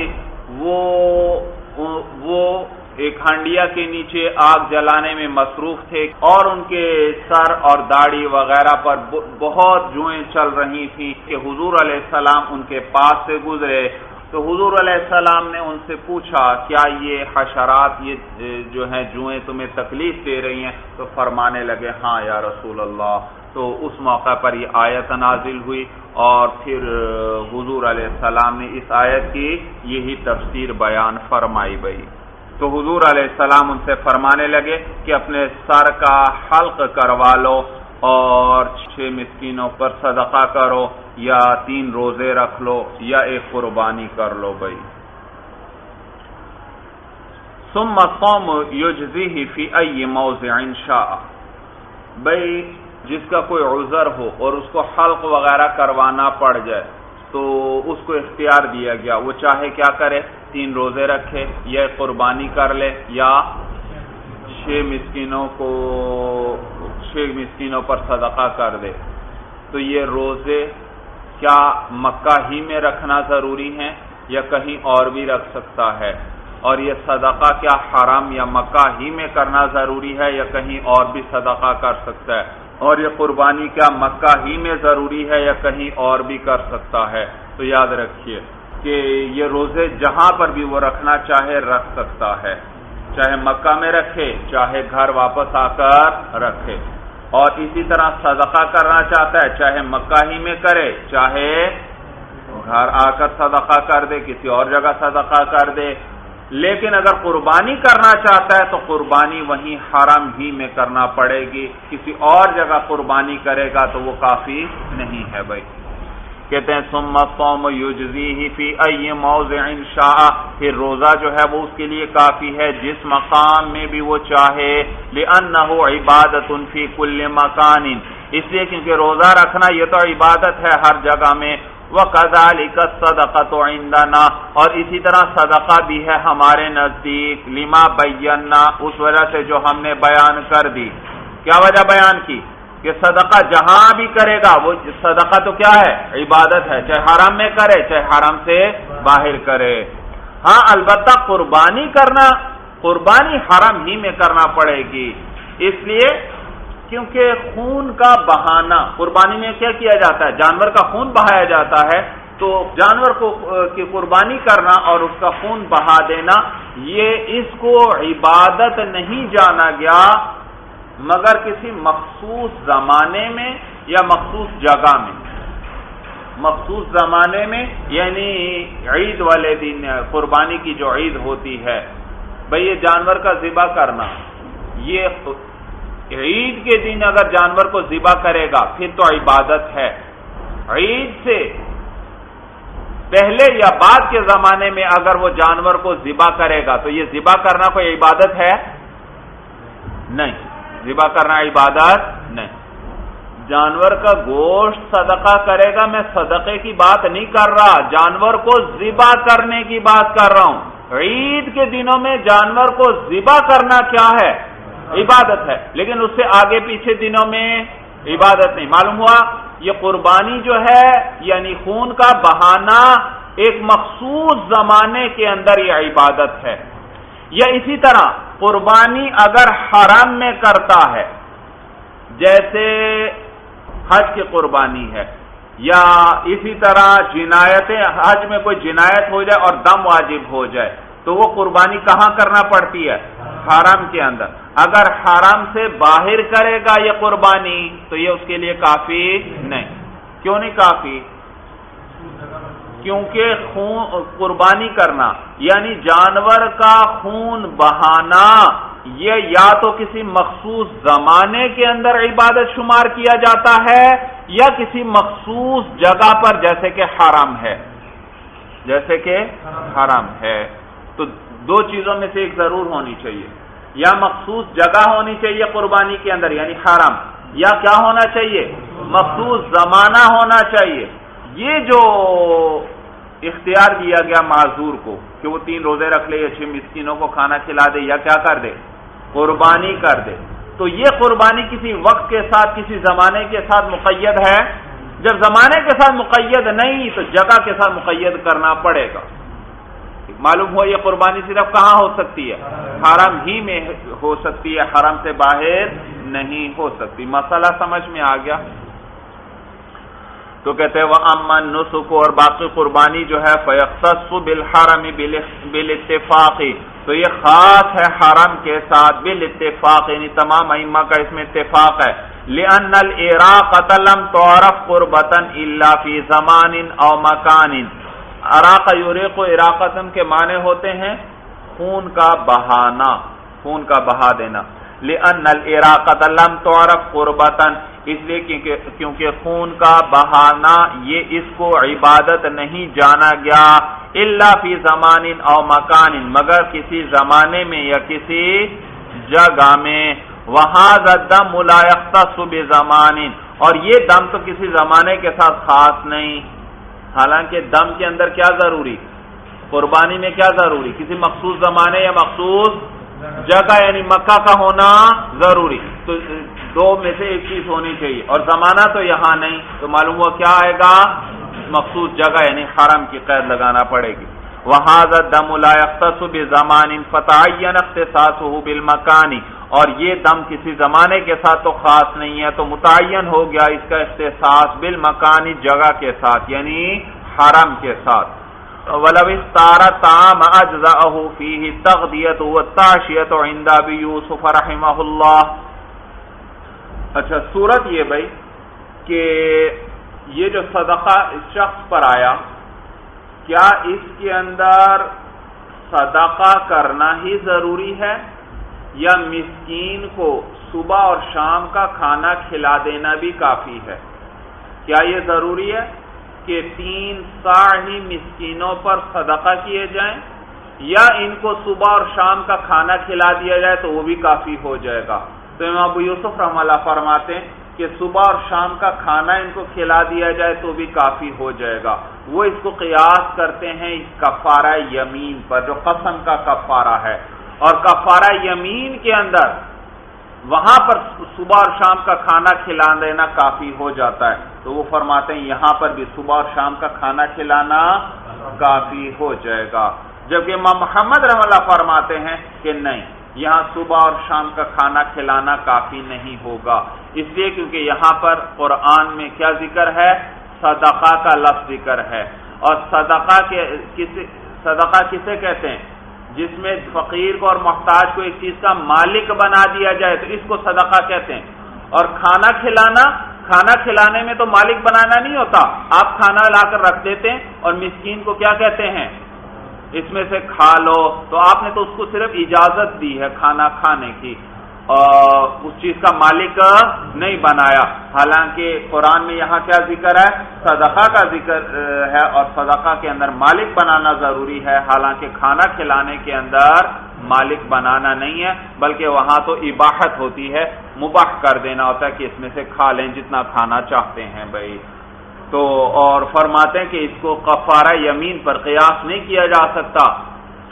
وہ ایک ہنڈیا کے نیچے آگ جلانے میں مصروف تھے اور ان کے سر اور داڑھی وغیرہ پر بہت جوئیں چل رہی تھیں کہ حضور علیہ السلام ان کے پاس سے گزرے تو حضور علیہ السلام نے ان سے پوچھا کیا یہ حشرات یہ جو ہیں جوئیں تمہیں تکلیف دے رہی ہیں؟ تو فرمانے لگے ہاں یا رسول اللہ۔ تو اس موقع پر یہ آیت نازل ہوئی اور پھر حضور علیہ السلام نے اس آیت کی یہی تفسیر بیان فرمائی بھائی۔ تو حضور علیہ السلام ان سے فرمانے لگے کہ اپنے سر کا حلق کروا لو اور 6 مسکینوں پر صدقہ کرو یا 3 روزے رکھ لو یا ایک قربانی کر لو بھائی۔ ثم الصوم یجزیہ فی ای موضع شاء، بھائی جس کا کوئی عذر ہو اور اس کو حلق وغیرہ کروانا پڑ جائے تو اس کو اختیار دیا گیا، وہ چاہے کیا کرے، 3 روزے رکھے یا قربانی کر لے یا 6 مسکینوں پر صدقہ کر دے۔ تو یہ روزے کیا مکہ ہی میں رکھنا ضروری ہے یا کہیں اور بھی رکھ سکتا ہے؟ اور یہ صدقہ کیا حرم یا مکہ ہی میں کرنا ضروری ہے یا کہیں اور بھی صدقہ کر سکتا ہے؟ اور یہ قربانی کیا مکہ ہی میں ضروری ہے یا کہیں اور بھی کر سکتا ہے؟ تو یاد رکھیے کہ یہ روزے جہاں پر بھی وہ رکھنا چاہے رکھ سکتا ہے، چاہے مکہ میں رکھے چاہے گھر واپس آ کر رکھے، اور اسی طرح صدقہ کرنا چاہتا ہے چاہے مکہ ہی میں کرے چاہے گھر آ کر صدقہ کر دے، کسی اور جگہ صدقہ کر دے۔ لیکن اگر قربانی کرنا چاہتا ہے تو قربانی وہیں حرم ہی میں کرنا پڑے گی، کسی اور جگہ قربانی کرے گا تو وہ کافی نہیں ہے بھائی۔ کہتے ہیں ثم الصوم یجزیہ فی ای موضع شاء، پھر روزہ جو ہے وہ اس کے لیے کافی ہے جس مقام میں بھی وہ چاہے، لأنہ عبادۃ فی کل مکان، اس لیے کیونکہ روزہ رکھنا یہ تو عبادت ہے ہر جگہ میں، وَكَذَلِكَ الصَّدَقَةُ عِندَنَا، اور اسی طرح صدقہ بھی ہے ہمارے نزدیک، لما بینا، اس وجہ سے جو ہم نے بیان کر دی۔ کیا وجہ بیان کی؟ کہ صدقہ جہاں بھی کرے گا وہ صدقہ تو کیا ہے؟ عبادت ہے، چاہے حرم میں کرے چاہے حرم سے باہر کرے۔ ہاں البتہ قربانی کرنا، قربانی حرم ہی میں کرنا پڑے گی، اس لیے کیونکہ خون کا بہانا، قربانی میں کیا کیا جاتا ہے؟ جانور کا خون بہایا جاتا ہے، تو جانور کو کی قربانی کرنا اور اس کا خون بہا دینا، یہ اس کو عبادت نہیں جانا گیا مگر کسی مخصوص زمانے میں یا مخصوص جگہ میں۔ مخصوص زمانے میں یعنی عید والے دن، قربانی کی جو عید ہوتی ہے بھئی، یہ جانور کا ذبح کرنا، یہ عید کے دن اگر جانور کو ذبح کرے گا پھر تو عبادت ہے۔ عید سے پہلے یا بعد کے زمانے میں اگر وہ جانور کو ذبح کرے گا تو یہ ذبح کرنا کوئی عبادت ہے؟ نہیں، ذبح کرنا عبادت نہیں۔ جانور کا گوشت صدقہ کرے گا، میں صدقے کی بات نہیں کر رہا، جانور کو ذبح کرنے کی بات کر رہا ہوں۔ عید کے دنوں میں جانور کو ذبح کرنا کیا ہے؟ عبادت ہے، لیکن اس سے آگے پیچھے دنوں میں عبادت نہیں۔ معلوم ہوا یہ قربانی جو ہے یعنی خون کا بہانا ایک مخصوص زمانے کے اندر یہ عبادت ہے. یا اسی طرح قربانی اگر حرم میں کرتا ہے، جیسے حج کی قربانی ہے، یا اسی طرح جنایتیں، حج میں کوئی جنایت ہو جائے اور دم واجب ہو جائے تو وہ قربانی کہاں کرنا پڑتی ہے؟ حرم کے اندر. اگر حرم سے باہر کرے گا یہ قربانی تو یہ اس کے لیے کافی نہیں. کیوں نہیں کافی؟ کیونکہ قربانی کرنا یعنی جانور کا خون بہانا یہ یا تو کسی مخصوص زمانے کے اندر عبادت شمار کیا جاتا ہے یا کسی مخصوص جگہ پر، جیسے کہ حرم ہے، جیسے کہ حرم ہے. تو دو چیزوں میں سے ایک ضرور ہونی چاہیے، یا مخصوص جگہ ہونی چاہیے قربانی کے اندر یعنی حرم، یا کیا ہونا چاہیے؟ مخصوص زمانہ ہونا چاہیے. یہ جو اختیار دیا گیا معذور کو کہ وہ 3 روزے رکھ لے یا 6 مسکینوں کو کھانا کھلا دے یا کیا کر دے؟ قربانی کر دے. تو یہ قربانی کسی وقت کے ساتھ، کسی زمانے کے ساتھ مقید ہے. جب زمانے کے ساتھ مقید نہیں تو جگہ کے ساتھ مقید کرنا پڑے گا. معلوم ہو یہ قربانی صرف کہاں ہو سکتی ہے؟ حرم ہی میں ہو سکتی ہے، حرم سے باہر نہیں ہو سکتی. مسئلہ سمجھ میں آ گیا؟ تو کہتے ہیں وَأَمَّا النُّسُكُ، اور باقی قربانی جو ہے فَيَخْتَصُّ بِالْحَرَمِ بِالْاتِّفَاقِ، تو یہ خاص ہے حرم کے ساتھ بالاتفاق، یعنی تمام ائمہ کا اس میں اتفاق ہے. لِأَنَّ الْإِرَاقَةَ لَمْ تُعْرَفْ قُرْبَةً إِلَّا فِي زَمَانٍ أَوْ مَكَانٍ. اراق یوریق اراقتن کے معنی ہوتے ہیں خون کا بہانا، خون کا بہا دینا. لِأَنَّ الْإِرَاقَةَ لَمْ تُعْرَفْ قُرْبَةً، اس لیے کیونکہ خون کا بہانا یہ اس کو عبادت نہیں جانا گیا الا فی زمان او مکان، مگر کسی زمانے میں یا کسی جگہ میں. وَهَذَا الدَّمُ لَا يَخْتَصُّ بِزَمَانٍ، اور یہ دم تو کسی زمانے کے ساتھ خاص نہیں. حالانکہ دم کے اندر کیا ضروری؟ قربانی میں کیا ضروری؟ کسی مخصوص زمانے یا مخصوص جگہ یعنی مکہ کا ہونا ضروری. تو دو میں سے ایک چیز ہونی چاہیے، اور زمانہ تو یہاں نہیں، تو معلوم ہوا کیا آئے گا؟ مخصوص جگہ یعنی حرم کی قید لگانا پڑے گی. وَهَذَا الدَّمُ لَا يَخْتَصُّ بِزَمَانٍ فَتَعَيَّنَ اخْتِصَاصُهُ بِالْمَكَانِ، اور یہ دم کسی زمانے کے ساتھ تو خاص نہیں ہے، تو متعین ہو گیا اس کا اختصاص بالمکانی، جگہ کے ساتھ یعنی حرم کے ساتھ. وَلَوِ اسْتَارَ طَعَامَ أَجْزَأَهُ فِيهِ التَّغْذِيَةُ وَالتَّعْشِيَةُ عِنْدَ أَبِي يُوسُفَ رَحِمَهُ اللَّهُ. اچھا، صورت یہ بھائی کہ یہ جو صدقہ اس شخص پر آیا، کیا اس کے اندر صدقہ کرنا ہی ضروری ہے یا مسکین کو صبح اور شام کا کھانا کھلا دینا بھی کافی ہے؟ کیا یہ ضروری ہے کہ 3 صاع ہی مسکینوں پر صدقہ کیے جائیں، یا ان کو صبح اور شام کا کھانا کھلا دیا جائے تو وہ بھی کافی ہو جائے گا؟ تو امام ابو یوسف رحمہ اللہ فرماتے ہیں کہ صبح اور شام کا کھانا ان کو کھلا دیا جائے تو بھی کافی ہو جائے گا. وہ اس کو قیاس کرتے ہیں اس کفارہ یمین پر جو قسم کا کفارہ ہے، اور کفارہ یمین کے اندر وہاں پر صبح اور شام کا کھانا کھلا دینا کافی ہو جاتا ہے. تو وہ فرماتے ہیں یہاں پر بھی صبح اور شام کا کھانا کھلانا کافی ہو جائے گا، جبکہ امام محمد رحمہ اللہ فرماتے ہیں کہ نہیں، یہاں صبح اور شام کا کھانا کھلانا کافی نہیں ہوگا. اس لیے کیونکہ یہاں پر قرآن میں کیا ذکر ہے؟ صدقہ کا لفظ ذکر ہے. اور صدقہ کسے کہتے ہیں؟ جس میں فقیر کو اور محتاج کو ایک چیز کا مالک بنا دیا جائے تو اس کو صدقہ کہتے ہیں. اور کھانا کھلانے میں تو مالک بنانا نہیں ہوتا، آپ کھانا لا کر رکھ دیتے ہیں اور مسکین کو کیا کہتے ہیں؟ اس میں سے کھا لو. تو آپ نے تو اس کو صرف اجازت دی ہے کھانا کھانے کی، اور اس چیز کا مالک نہیں بنایا. حالانکہ قرآن میں یہاں کیا ذکر ہے؟ صدقہ کا ذکر ہے، اور صدقہ کے اندر مالک بنانا ضروری ہے. حالانکہ کھانا کھلانے کے اندر مالک بنانا نہیں ہے، بلکہ وہاں تو اباحت ہوتی ہے، مباح کر دینا ہوتا ہے کہ اس میں سے کھا لیں جتنا کھانا چاہتے ہیں بھائی. تو اور فرماتے ہیں کہ اس کو کفارہ یمین پر قیاس نہیں کیا جا سکتا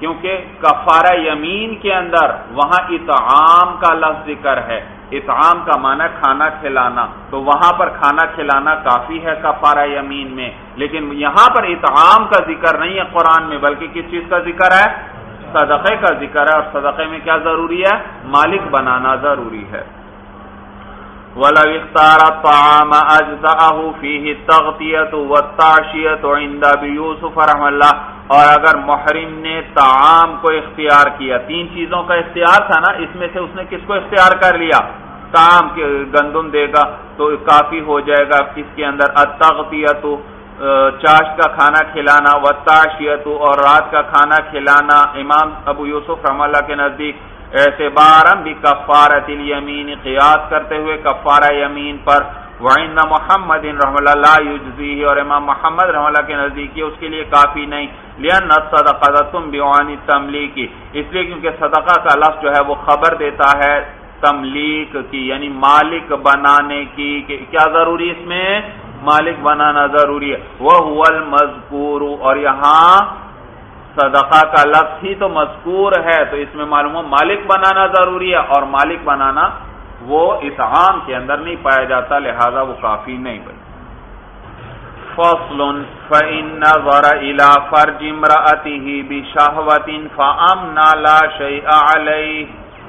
کیونکہ کفارہ یمین کے اندر وہاں اطعام کا لفظ ذکر ہے، اطعام کا معنی کھانا کھلانا، تو وہاں پر کھانا کھلانا کافی ہے کفارہ یمین میں، لیکن یہاں پر اطعام کا ذکر نہیں ہے قرآن میں، بلکہ کس چیز کا ذکر ہے؟ صدقے کا ذکر ہے، اور صدقے میں کیا ضروری ہے؟ مالک بنانا ضروری ہے۔ وَلَوِ اخْتَارَ الطَّعَامَ أَجْزَأَهُ فِيهِ التَّغْطِيَةُ وَالتَّعْشِيَةُ عِنْدَ أَبِي يُوسُفَ رحمہ اللہ، اور اگر محرم نے طعام کو اختیار کیا، تین چیزوں کا اختیار تھا نا، اس میں سے اس نے کس کو اختیار کر لیا؟ طعام کے گندم دے گا تو کافی ہو جائے گا اس کے اندر، التغطیۃ چاشت کا کھانا کھلانا، والتعشیۃ اور رات کا کھانا کھلانا، امام ابو یوسف رحمہ اللہ کے نزدیک اعتباراً بکفارۃ الیمین، قیاس کرتے ہوئے کفارہ یمین پر، وعند محمد رحمہ اللہ لا یجزیہ، اور امام محمد رحمہ اللہ کے نزدیک یہ اس کے لیے کافی نہیں، لأن الصدقۃ بعنوان التملیک، اس لیے کیونکہ صدقہ کا لفظ جو ہے وہ خبر دیتا ہے تملیک کی، یعنی مالک بنانے کی، کہ کیا ضروری اس میں؟ مالک بنانا ضروری ہے، وَهُوَ الْمَذْكُورُ، اور یہاں صدقہ کا لفظ ہی تو مذکور ہے، تو اس میں معلوم ہو مالک بنانا ضروری ہے، اور مالک بنانا وہ اطعام کے اندر نہیں پایا جاتا، لہذا وہ کافی نہیں بنے۔ فصل فإن نظر إلى فرج امرأته بشهوة فأمنى لا شيء عليه،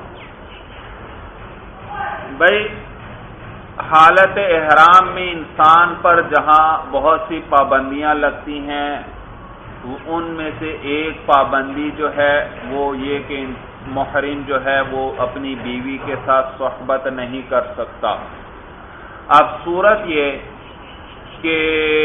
بھئی حالت احرام میں انسان پر جہاں بہت سی پابندیاں لگتی ہیں، ان میں سے ایک پابندی جو ہے وہ یہ کہ محرم جو ہے وہ اپنی بیوی کے ساتھ صحبت نہیں کر سکتا۔ اب صورت یہ کہ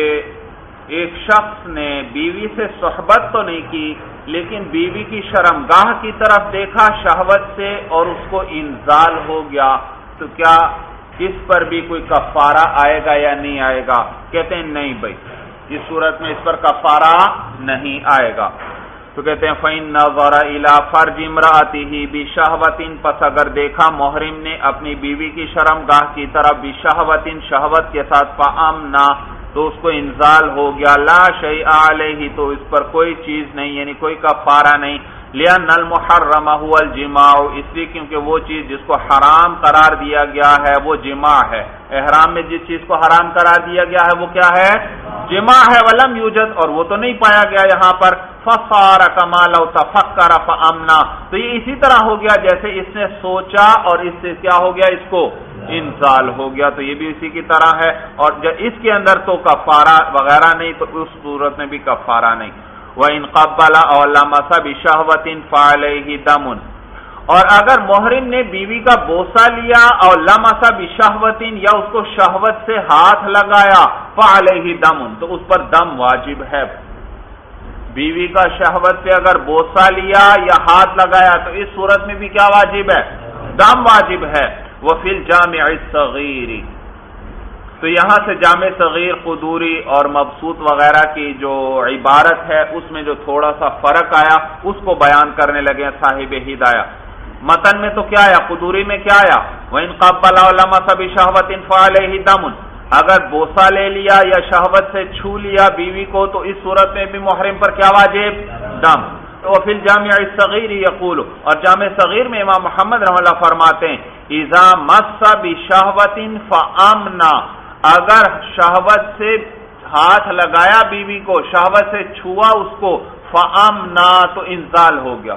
ایک شخص نے بیوی سے صحبت تو نہیں کی، لیکن بیوی کی شرمگاہ کی طرف دیکھا شہوت سے اور اس کو انزال ہو گیا، تو کیا اس پر بھی کوئی کفارہ آئے گا یا نہیں آئے گا؟ کہتے ہیں نہیں بھائی، اس صورت میں اس پر کفارہ نہیں آئے گا۔ تو کہتے ہیں فَإِن نَظَرَ إِلَى فَرْجِ امْرَأَتِهِ بِشَهْوَةٍ، پس اگر دیکھا محرم نے اپنی بیوی کی شرمگاہ کی طرف بِشَهْوَةٍ شہوت کے ساتھ، فَأَمْنَا تو اس کو انزال ہو گیا، لا شیء علیہ تو اس پر کوئی چیز نہیں، یعنی کوئی کفارہ نہیں، لأن المحرم هو الجماع، اس لیے کیونکہ وہ چیز جس کو حرام قرار دیا گیا ہے وہ جماع ہے، احرام میں جس چیز کو حرام قرار دیا گیا ہے وہ کیا ہے؟ جماع ہے، ولم یوجد، اور وہ تو نہیں پایا گیا یہاں پر، فصار کما لو تفکر فامنا، تو یہ اسی طرح ہو گیا جیسے اس نے سوچا اور اس سے کیا ہو گیا؟ اس کو انزال ہو گیا، تو یہ بھی اسی کی طرح ہے، اور جب اس کے اندر تو کفارہ وغیرہ نہیں، تو اس صورت میں بھی کفارہ نہیں۔ وَإِن قَبَّلَ أَوْ لَمَسَ بِشَهْوَةٍ فَعَلَيْهِ دَمٌ، اور اگر محرم نے بیوی کا بوسہ لیا اور لمس بشہوۃ یا اس کو شہوت سے ہاتھ لگایا، فعلیہ دم تو اس پر دم واجب ہے۔ بیوی کا شہوت سے اگر بوسہ لیا یا ہاتھ لگایا تو اس صورت میں بھی کیا واجب ہے؟ دم واجب ہے۔ وفی الجامع الصغیر، تو یہاں سے جامع صغیر قدوری اور مبسوط وغیرہ کی جو عبارت ہے اس میں جو تھوڑا سا فرق آیا اس کو بیان کرنے لگے صاحب ہدایہ۔ متن میں تو کیا آیا؟ قدوری میں کیا آیا؟ وَإِن قَبَّلَ أَوْ لَمَسَ بِشَهْوَةٍ فَعَلَيْهِ دَمٌ، اگر بوسہ لے لیا یا شہوت سے چھو لیا بیوی کو تو اس صورت میں بھی محرم پر کیا واجب؟ دم۔ وفی الجامع الصغیر یقول، اور جامع صغیر میں امام محمد رحمہ اللہ فرماتے ہیں اذا مس بشہوۃ فامنا، اگر شہوت سے ہاتھ لگایا بیوی کو، شہوت سے چھوا اس کو، فامنا تو انزال ہو گیا۔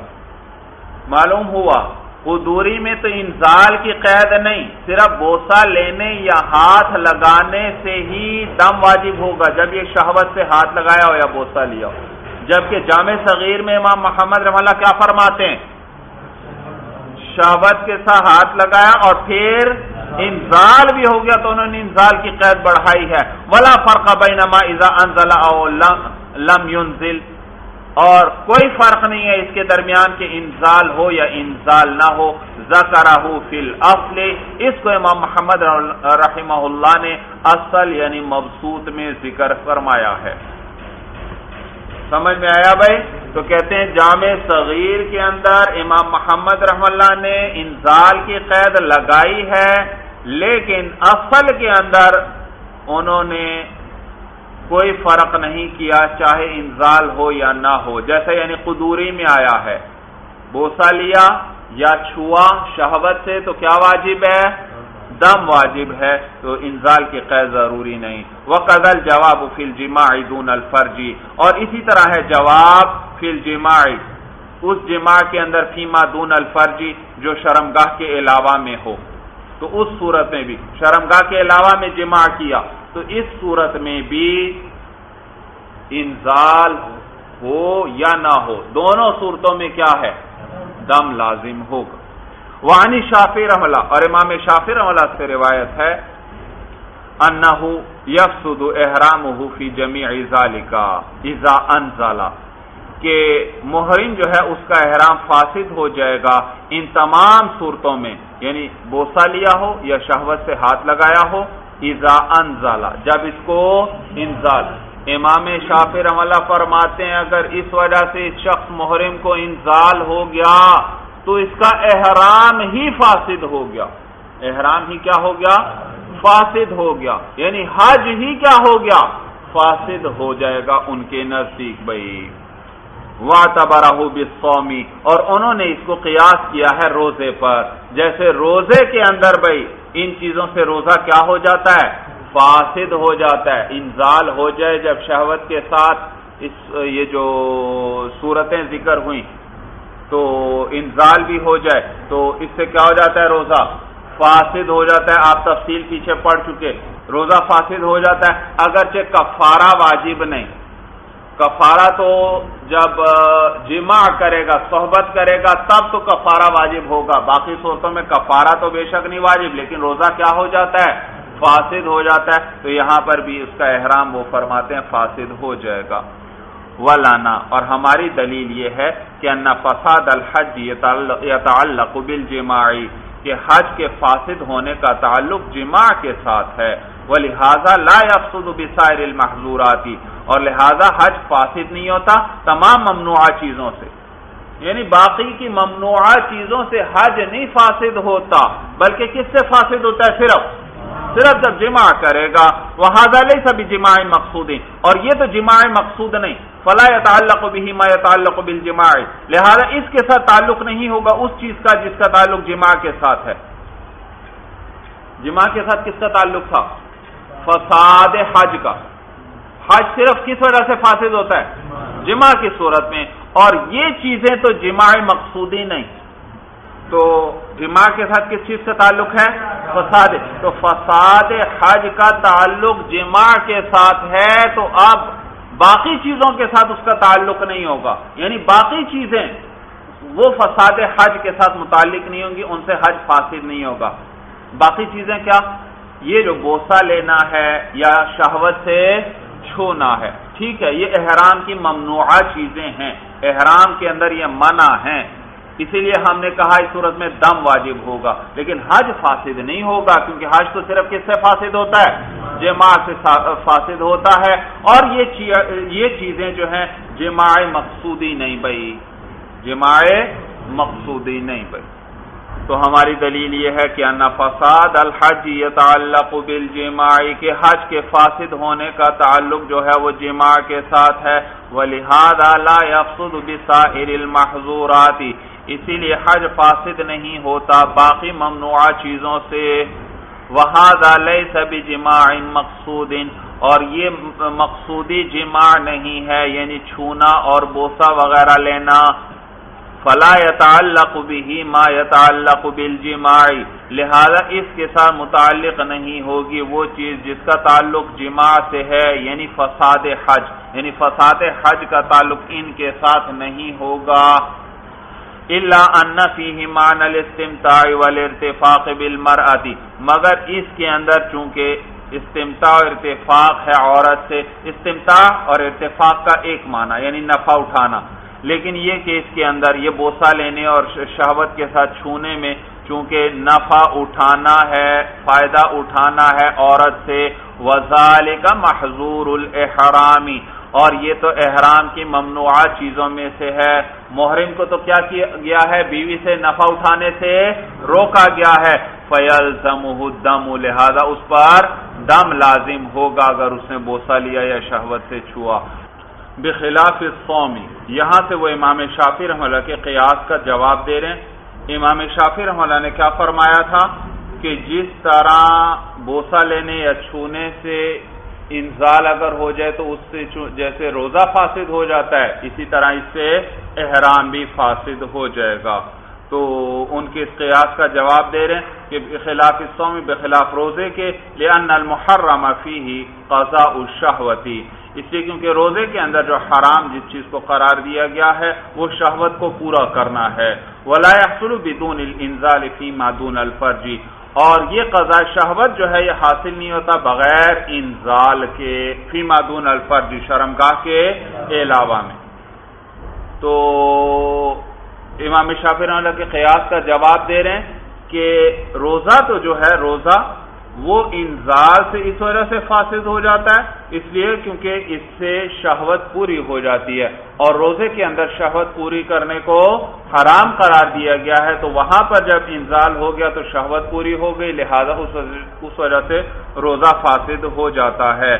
معلوم ہوا قدوری میں تو انزال کی قید نہیں، صرف بوسہ لینے یا ہاتھ لگانے سے ہی دم واجب ہوگا جب یہ شہوت سے ہاتھ لگایا ہو یا بوسہ لیا ہو، جبکہ جامع صغیر میں امام محمد رحمہ اللہ کیا فرماتے ہیں؟ شہوت کے ساتھ ہاتھ لگایا اور پھر انزال بھی ہو گیا تو انہوں نے انزال کی قید بڑھائی ہے۔ ولا فرق بینما اذا انزل او لم ينزل، اور کوئی فرق نہیں ہے اس کے درمیان کہ انزال ہو یا انزال نہ ہو۔ ذکرہ فی الاصل، اس کو امام محمد رحمہ اللہ نے اصل یعنی مبسوط میں ذکر فرمایا ہے۔ سمجھ میں آیا بھائی؟ تو کہتے ہیں جامع صغیر کے اندر امام محمد رحمہ اللہ نے انزال کی قید لگائی ہے، لیکن اصل کے اندر انہوں نے کوئی فرق نہیں کیا چاہے انزال ہو یا نہ ہو. جیسے یعنی قدوری میں آیا ہے بوسہ لیا یا چھوا شہوت سے تو کیا واجب ہے؟ دم واجب ہے، تو انزال کی قید ضروری نہیں. وقضى الجواب فی الجماع دون الفرج، اور اسی طرح ہے جواب فی الجماع اس جماع کے اندر فیما دون الفرج جو شرمگاہ کے علاوہ میں ہو. تو اس صورت میں بھی شرمگاہ کے علاوہ میں جماع کیا تو اس صورت میں بھی انزال ہو یا نہ ہو دونوں صورتوں میں کیا ہے؟ دم لازم ہوگا. وعنی شافعی رحمہ اللہ، اور امام شافعی رحمہ اللہ سے روایت ہے انہ یفسد احرامہ فی جمیع ذالک اذا انزل، کہ محرم جو ہے اس کا احرام فاسد ہو جائے گا ان تمام صورتوں میں، یعنی بوسہ لیا ہو یا شہوت سے ہاتھ لگایا ہو، اذا انزل جب اس کو انزال. امام شافعی رحمہ اللہ فرماتے ہیں اگر اس وجہ سے اس شخص محرم کو انزال ہو گیا تو اس کا احرام ہی فاسد ہو گیا. احرام ہی کیا ہو گیا؟ فاسد ہو گیا، یعنی حج ہی کیا ہو گیا؟ فاسد ہو جائے گا ان کے نزدیک. بھائی وَاعْتَبَرَهُ بِالصَّوْمِ، اور انہوں نے اس کو قیاس کیا ہے روزے پر. جیسے روزے کے اندر بھائی ان چیزوں سے روزہ کیا ہو جاتا ہے؟ فاسد ہو جاتا ہے. انزال ہو جائے جب شہوت کے ساتھ یہ جو صورتیں ذکر ہوئیں تو انزال بھی ہو جائے تو اس سے کیا ہو جاتا ہے؟ روزہ فاسد ہو جاتا ہے. آپ تفصیل پیچھے پڑھ چکے. روزہ فاسد ہو جاتا ہے اگرچہ کفارہ واجب نہیں. کفارہ تو جب جماع کرے گا صحبت کرے گا تب تو کفارہ واجب ہوگا، باقی صورتوں میں کفارہ تو بے شک نہیں واجب، لیکن روزہ کیا ہو جاتا ہے؟ فاسد ہو جاتا ہے. تو یہاں پر بھی اس کا احرام وہ فرماتے ہیں فاسد ہو جائے گا. ولانا، اور ہماری دلیل یہ ہے کہ ان فساد الحج یتعلق بالجماع، کہ حج کے فاسد ہونے کا تعلق جماع کے ساتھ ہے. ولہذا لا يفسد بسائر المحظورات، اور لہذا حج فاسد نہیں ہوتا تمام ممنوعہ چیزوں سے، یعنی باقی کی ممنوعہ چیزوں سے حج نہیں فاسد ہوتا، بلکہ کس سے فاسد ہوتا ہے؟ صرف جب جماع کرے گا. وَهَذَا لَيْسَ بِجِمَاعٍ مَقْصُودٍ، اور یہ تو جماع مقصود نہیں. فَلَا يَتَعَلَّقُ بِهِ مَا يَتَعَلَّقُ بِالْجِمَاعِ، لہذا اس کے ساتھ تعلق نہیں ہوگا اس چیز کا جس کا تعلق جماع کے ساتھ ہے. جماع کے ساتھ کس کا تعلق تھا؟ فساد حج کا. حج صرف کس وجہ سے فاسد ہوتا ہے؟ جماع کی صورت میں. اور یہ چیزیں تو جماع مقصودی نہیں، تو جماع کے ساتھ کس چیز کا تعلق ہے؟ فساد. تو فساد حج کا تعلق جماع کے ساتھ ہے تو اب باقی چیزوں کے ساتھ اس کا تعلق نہیں ہوگا، یعنی باقی چیزیں وہ فساد حج کے ساتھ متعلق نہیں ہوں گی، ان سے حج فاسد نہیں ہوگا. باقی چیزیں کیا؟ یہ جو بوسہ لینا ہے یا شہوت سے چھونا ہے، ٹھیک ہے، یہ احرام کی ممنوعہ چیزیں ہیں، احرام کے اندر یہ منع ہیں، اسی لیے ہم نے کہا اس صورت میں دم واجب ہوگا. لیکن حج فاسد نہیں ہوگا کیونکہ حج تو صرف کس سے فاسد ہوتا ہے؟ جماع سے فاسد ہوتا ہے. اور یہ چیزیں جو ہیں جماع مقصودی نہیں بھائی، جماع مقصودی نہیں بھائی. تو ہماری دلیل یہ ہے کہ ان فساد الحج یتعلق بالجماع، کہ حج کے فاسد ہونے کا تعلق جو ہے وہ جماع کے ساتھ ہے. ولہذا لا يفسد بسائر المحظورات، اسی لیے حج فاسد نہیں ہوتا باقی ممنوعہ چیزوں سے. وہذا لیس بجماع مقصود، اور یہ مقصودی جماع نہیں ہے، یعنی چھونا اور بوسہ وغیرہ لینا. فلا يتعلق به ما يتعلق بالجماع، لہذا اس کے ساتھ متعلق نہیں ہوگی وہ چیز جس کا تعلق جماع سے ہے، یعنی فساد حج، یعنی فساد حج کا تعلق ان کے ساتھ نہیں ہوگا. الا ان فيه معنى الاستمتاع والارتفاق بالمرأة، مگر اس کے اندر چونکہ استمتاع اور ارتفاق ہے عورت سے، استمتاع اور ارتفاق کا ایک معنی یعنی نفع اٹھانا، لیکن یہ کہ اس کے اندر یہ بوسہ لینے اور شہوت کے ساتھ چھونے میں چونکہ نفع اٹھانا ہے، فائدہ اٹھانا ہے عورت سے. وذالک محظور الاحرام، اور یہ تو احرام کی ممنوعہ چیزوں میں سے ہے. محرم کو تو کیا کیا گیا ہے؟ بیوی سے نفع اٹھانے سے روکا گیا ہے. فیلزمہ الدم، لہذا اس پر دم لازم ہوگا اگر اس نے بوسہ لیا یا شہوت سے چھوا۔ بخلاف الصوم، یہاں سے وہ امام شافعی رحمہ اللہ کے قیاس کا جواب دے رہے ہیں۔ امام شافعی رحمہ اللہ نے کیا فرمایا تھا کہ جس طرح بوسہ لینے یا چھونے سے انزال اگر ہو جائے تو اس سے جیسے روزہ فاسد ہو جاتا ہے، اسی طرح اس سے احرام بھی فاسد ہو جائے گا۔ تو ان کے اس قیاس کا جواب دے رہے ہیں کہ بخلاف الصوم، بخلاف روزے کے، لأن المحرم فیہ قضاء الشہوۃ، اس لیے کیونکہ روزے کے اندر جو حرام جس چیز کو قرار دیا گیا ہے وہ شہوت کو پورا کرنا ہے۔ ولا يحصل بدون الانزال فيما دون الفرج، اور یہ قضاء شہوت جو ہے یہ حاصل نہیں ہوتا بغیر انزال کے، فیما دون الفرج، شرمگاہ کے علاوہ میں۔ تو امام شافعی رحمہ اللہ کے قیاس کا جواب دے رہے ہیں کہ روزہ تو جو ہے روزہ وہ انزال سے اس وجہ سے فاسد ہو جاتا ہے، اس لیے کیونکہ اس سے شہوت پوری ہو جاتی ہے، اور روزے کے اندر شہوت پوری کرنے کو حرام قرار دیا گیا ہے، تو وہاں پر جب انزال ہو گیا تو شہوت پوری ہو گئی، لہذا اس وجہ سے روزہ فاسد ہو جاتا ہے۔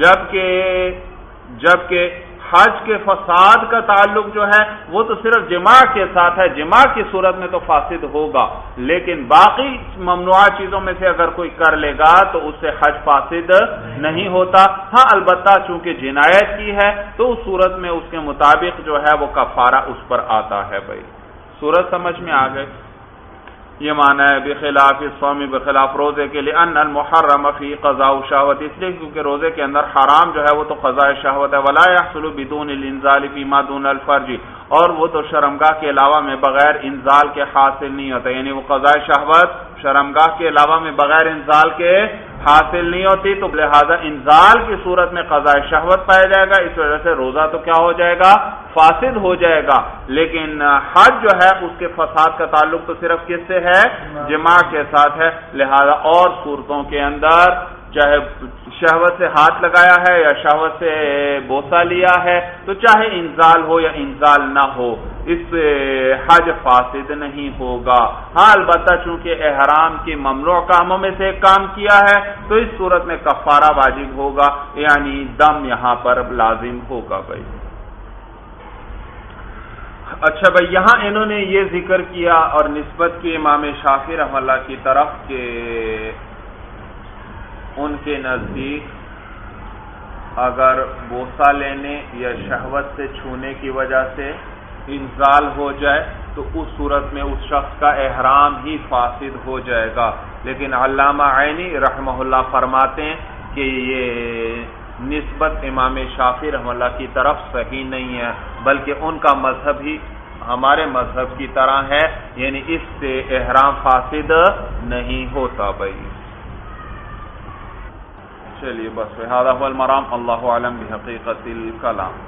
جبکہ حج کے فساد کا تعلق جو ہے وہ تو صرف جماع کے ساتھ ہے، جماع کی صورت میں تو فاسد ہوگا، لیکن باقی ممنوع چیزوں میں سے اگر کوئی کر لے گا تو اس سے حج فاسد نہیں ہوتا۔ ہاں البتہ چونکہ جنایت کی ہے تو اس صورت میں اس کے مطابق جو ہے وہ کفارہ اس پر آتا ہے۔ بھائی صورت سمجھ میں آ گئی؟ یہ معنی ہے بخلاف الصوم، بخلاف روزے کے، لأن المحرم فی قضاء الشہوۃ، اس لیے کیونکہ روزے کے اندر حرام جو ہے وہ تو قضاء شہوت ہے۔ ولا يحصل بدون الانزال فيما دون الفرج، اور وہ تو شرمگاہ کے علاوہ میں بغیر انزال کے حاصل نہیں ہوتا، یعنی وہ قضاء شہوت شرمگاہ کے علاوہ میں بغیر انزال کے حاصل نہیں ہوتی، تو لہذا انزال کی صورت میں قضاء شہوت پایا جائے گا، اس وجہ سے روزہ تو کیا ہو جائے گا؟ فاسد ہو جائے گا۔ لیکن حج جو ہے اس کے فساد کا تعلق تو صرف کس سے ہے؟ جماع کے ساتھ ہے، لہذا اور صورتوں کے اندر چاہے شہوت سے ہاتھ لگایا ہے یا شہوت سے بوسہ لیا ہے تو چاہے انزال ہو یا انزال نہ ہو، اس سے حج فاسد نہیں ہوگا۔ ہاں البتہ چونکہ احرام کی ممنوع کاموں میں سے ایک کام کیا ہے تو اس صورت میں کفارہ واجب ہوگا، یعنی دم یہاں پر لازم ہوگا۔ بھائی اچھا بھائی، یہاں انہوں نے یہ ذکر کیا اور نسبت کی امام شافعی رحمہ اللہ کی طرف کہ ان کے نزدیک اگر بوسہ لینے یا شہوت سے چھونے کی وجہ سے انزال ہو جائے تو اس صورت میں اس شخص کا احرام ہی فاسد ہو جائے گا، لیکن علامہ عینی رحمہ اللہ فرماتے ہیں کہ یہ نسبت امام شافعی رحمہ اللہ کی طرف صحیح نہیں ہے، بلکہ ان کا مذہب ہی ہمارے مذہب کی طرح ہے، یعنی اس سے احرام فاسد نہیں ہوتا۔ بھائی چلیے بس، هذا هو المرام، اللہ اعلم بحقیقت الکلام۔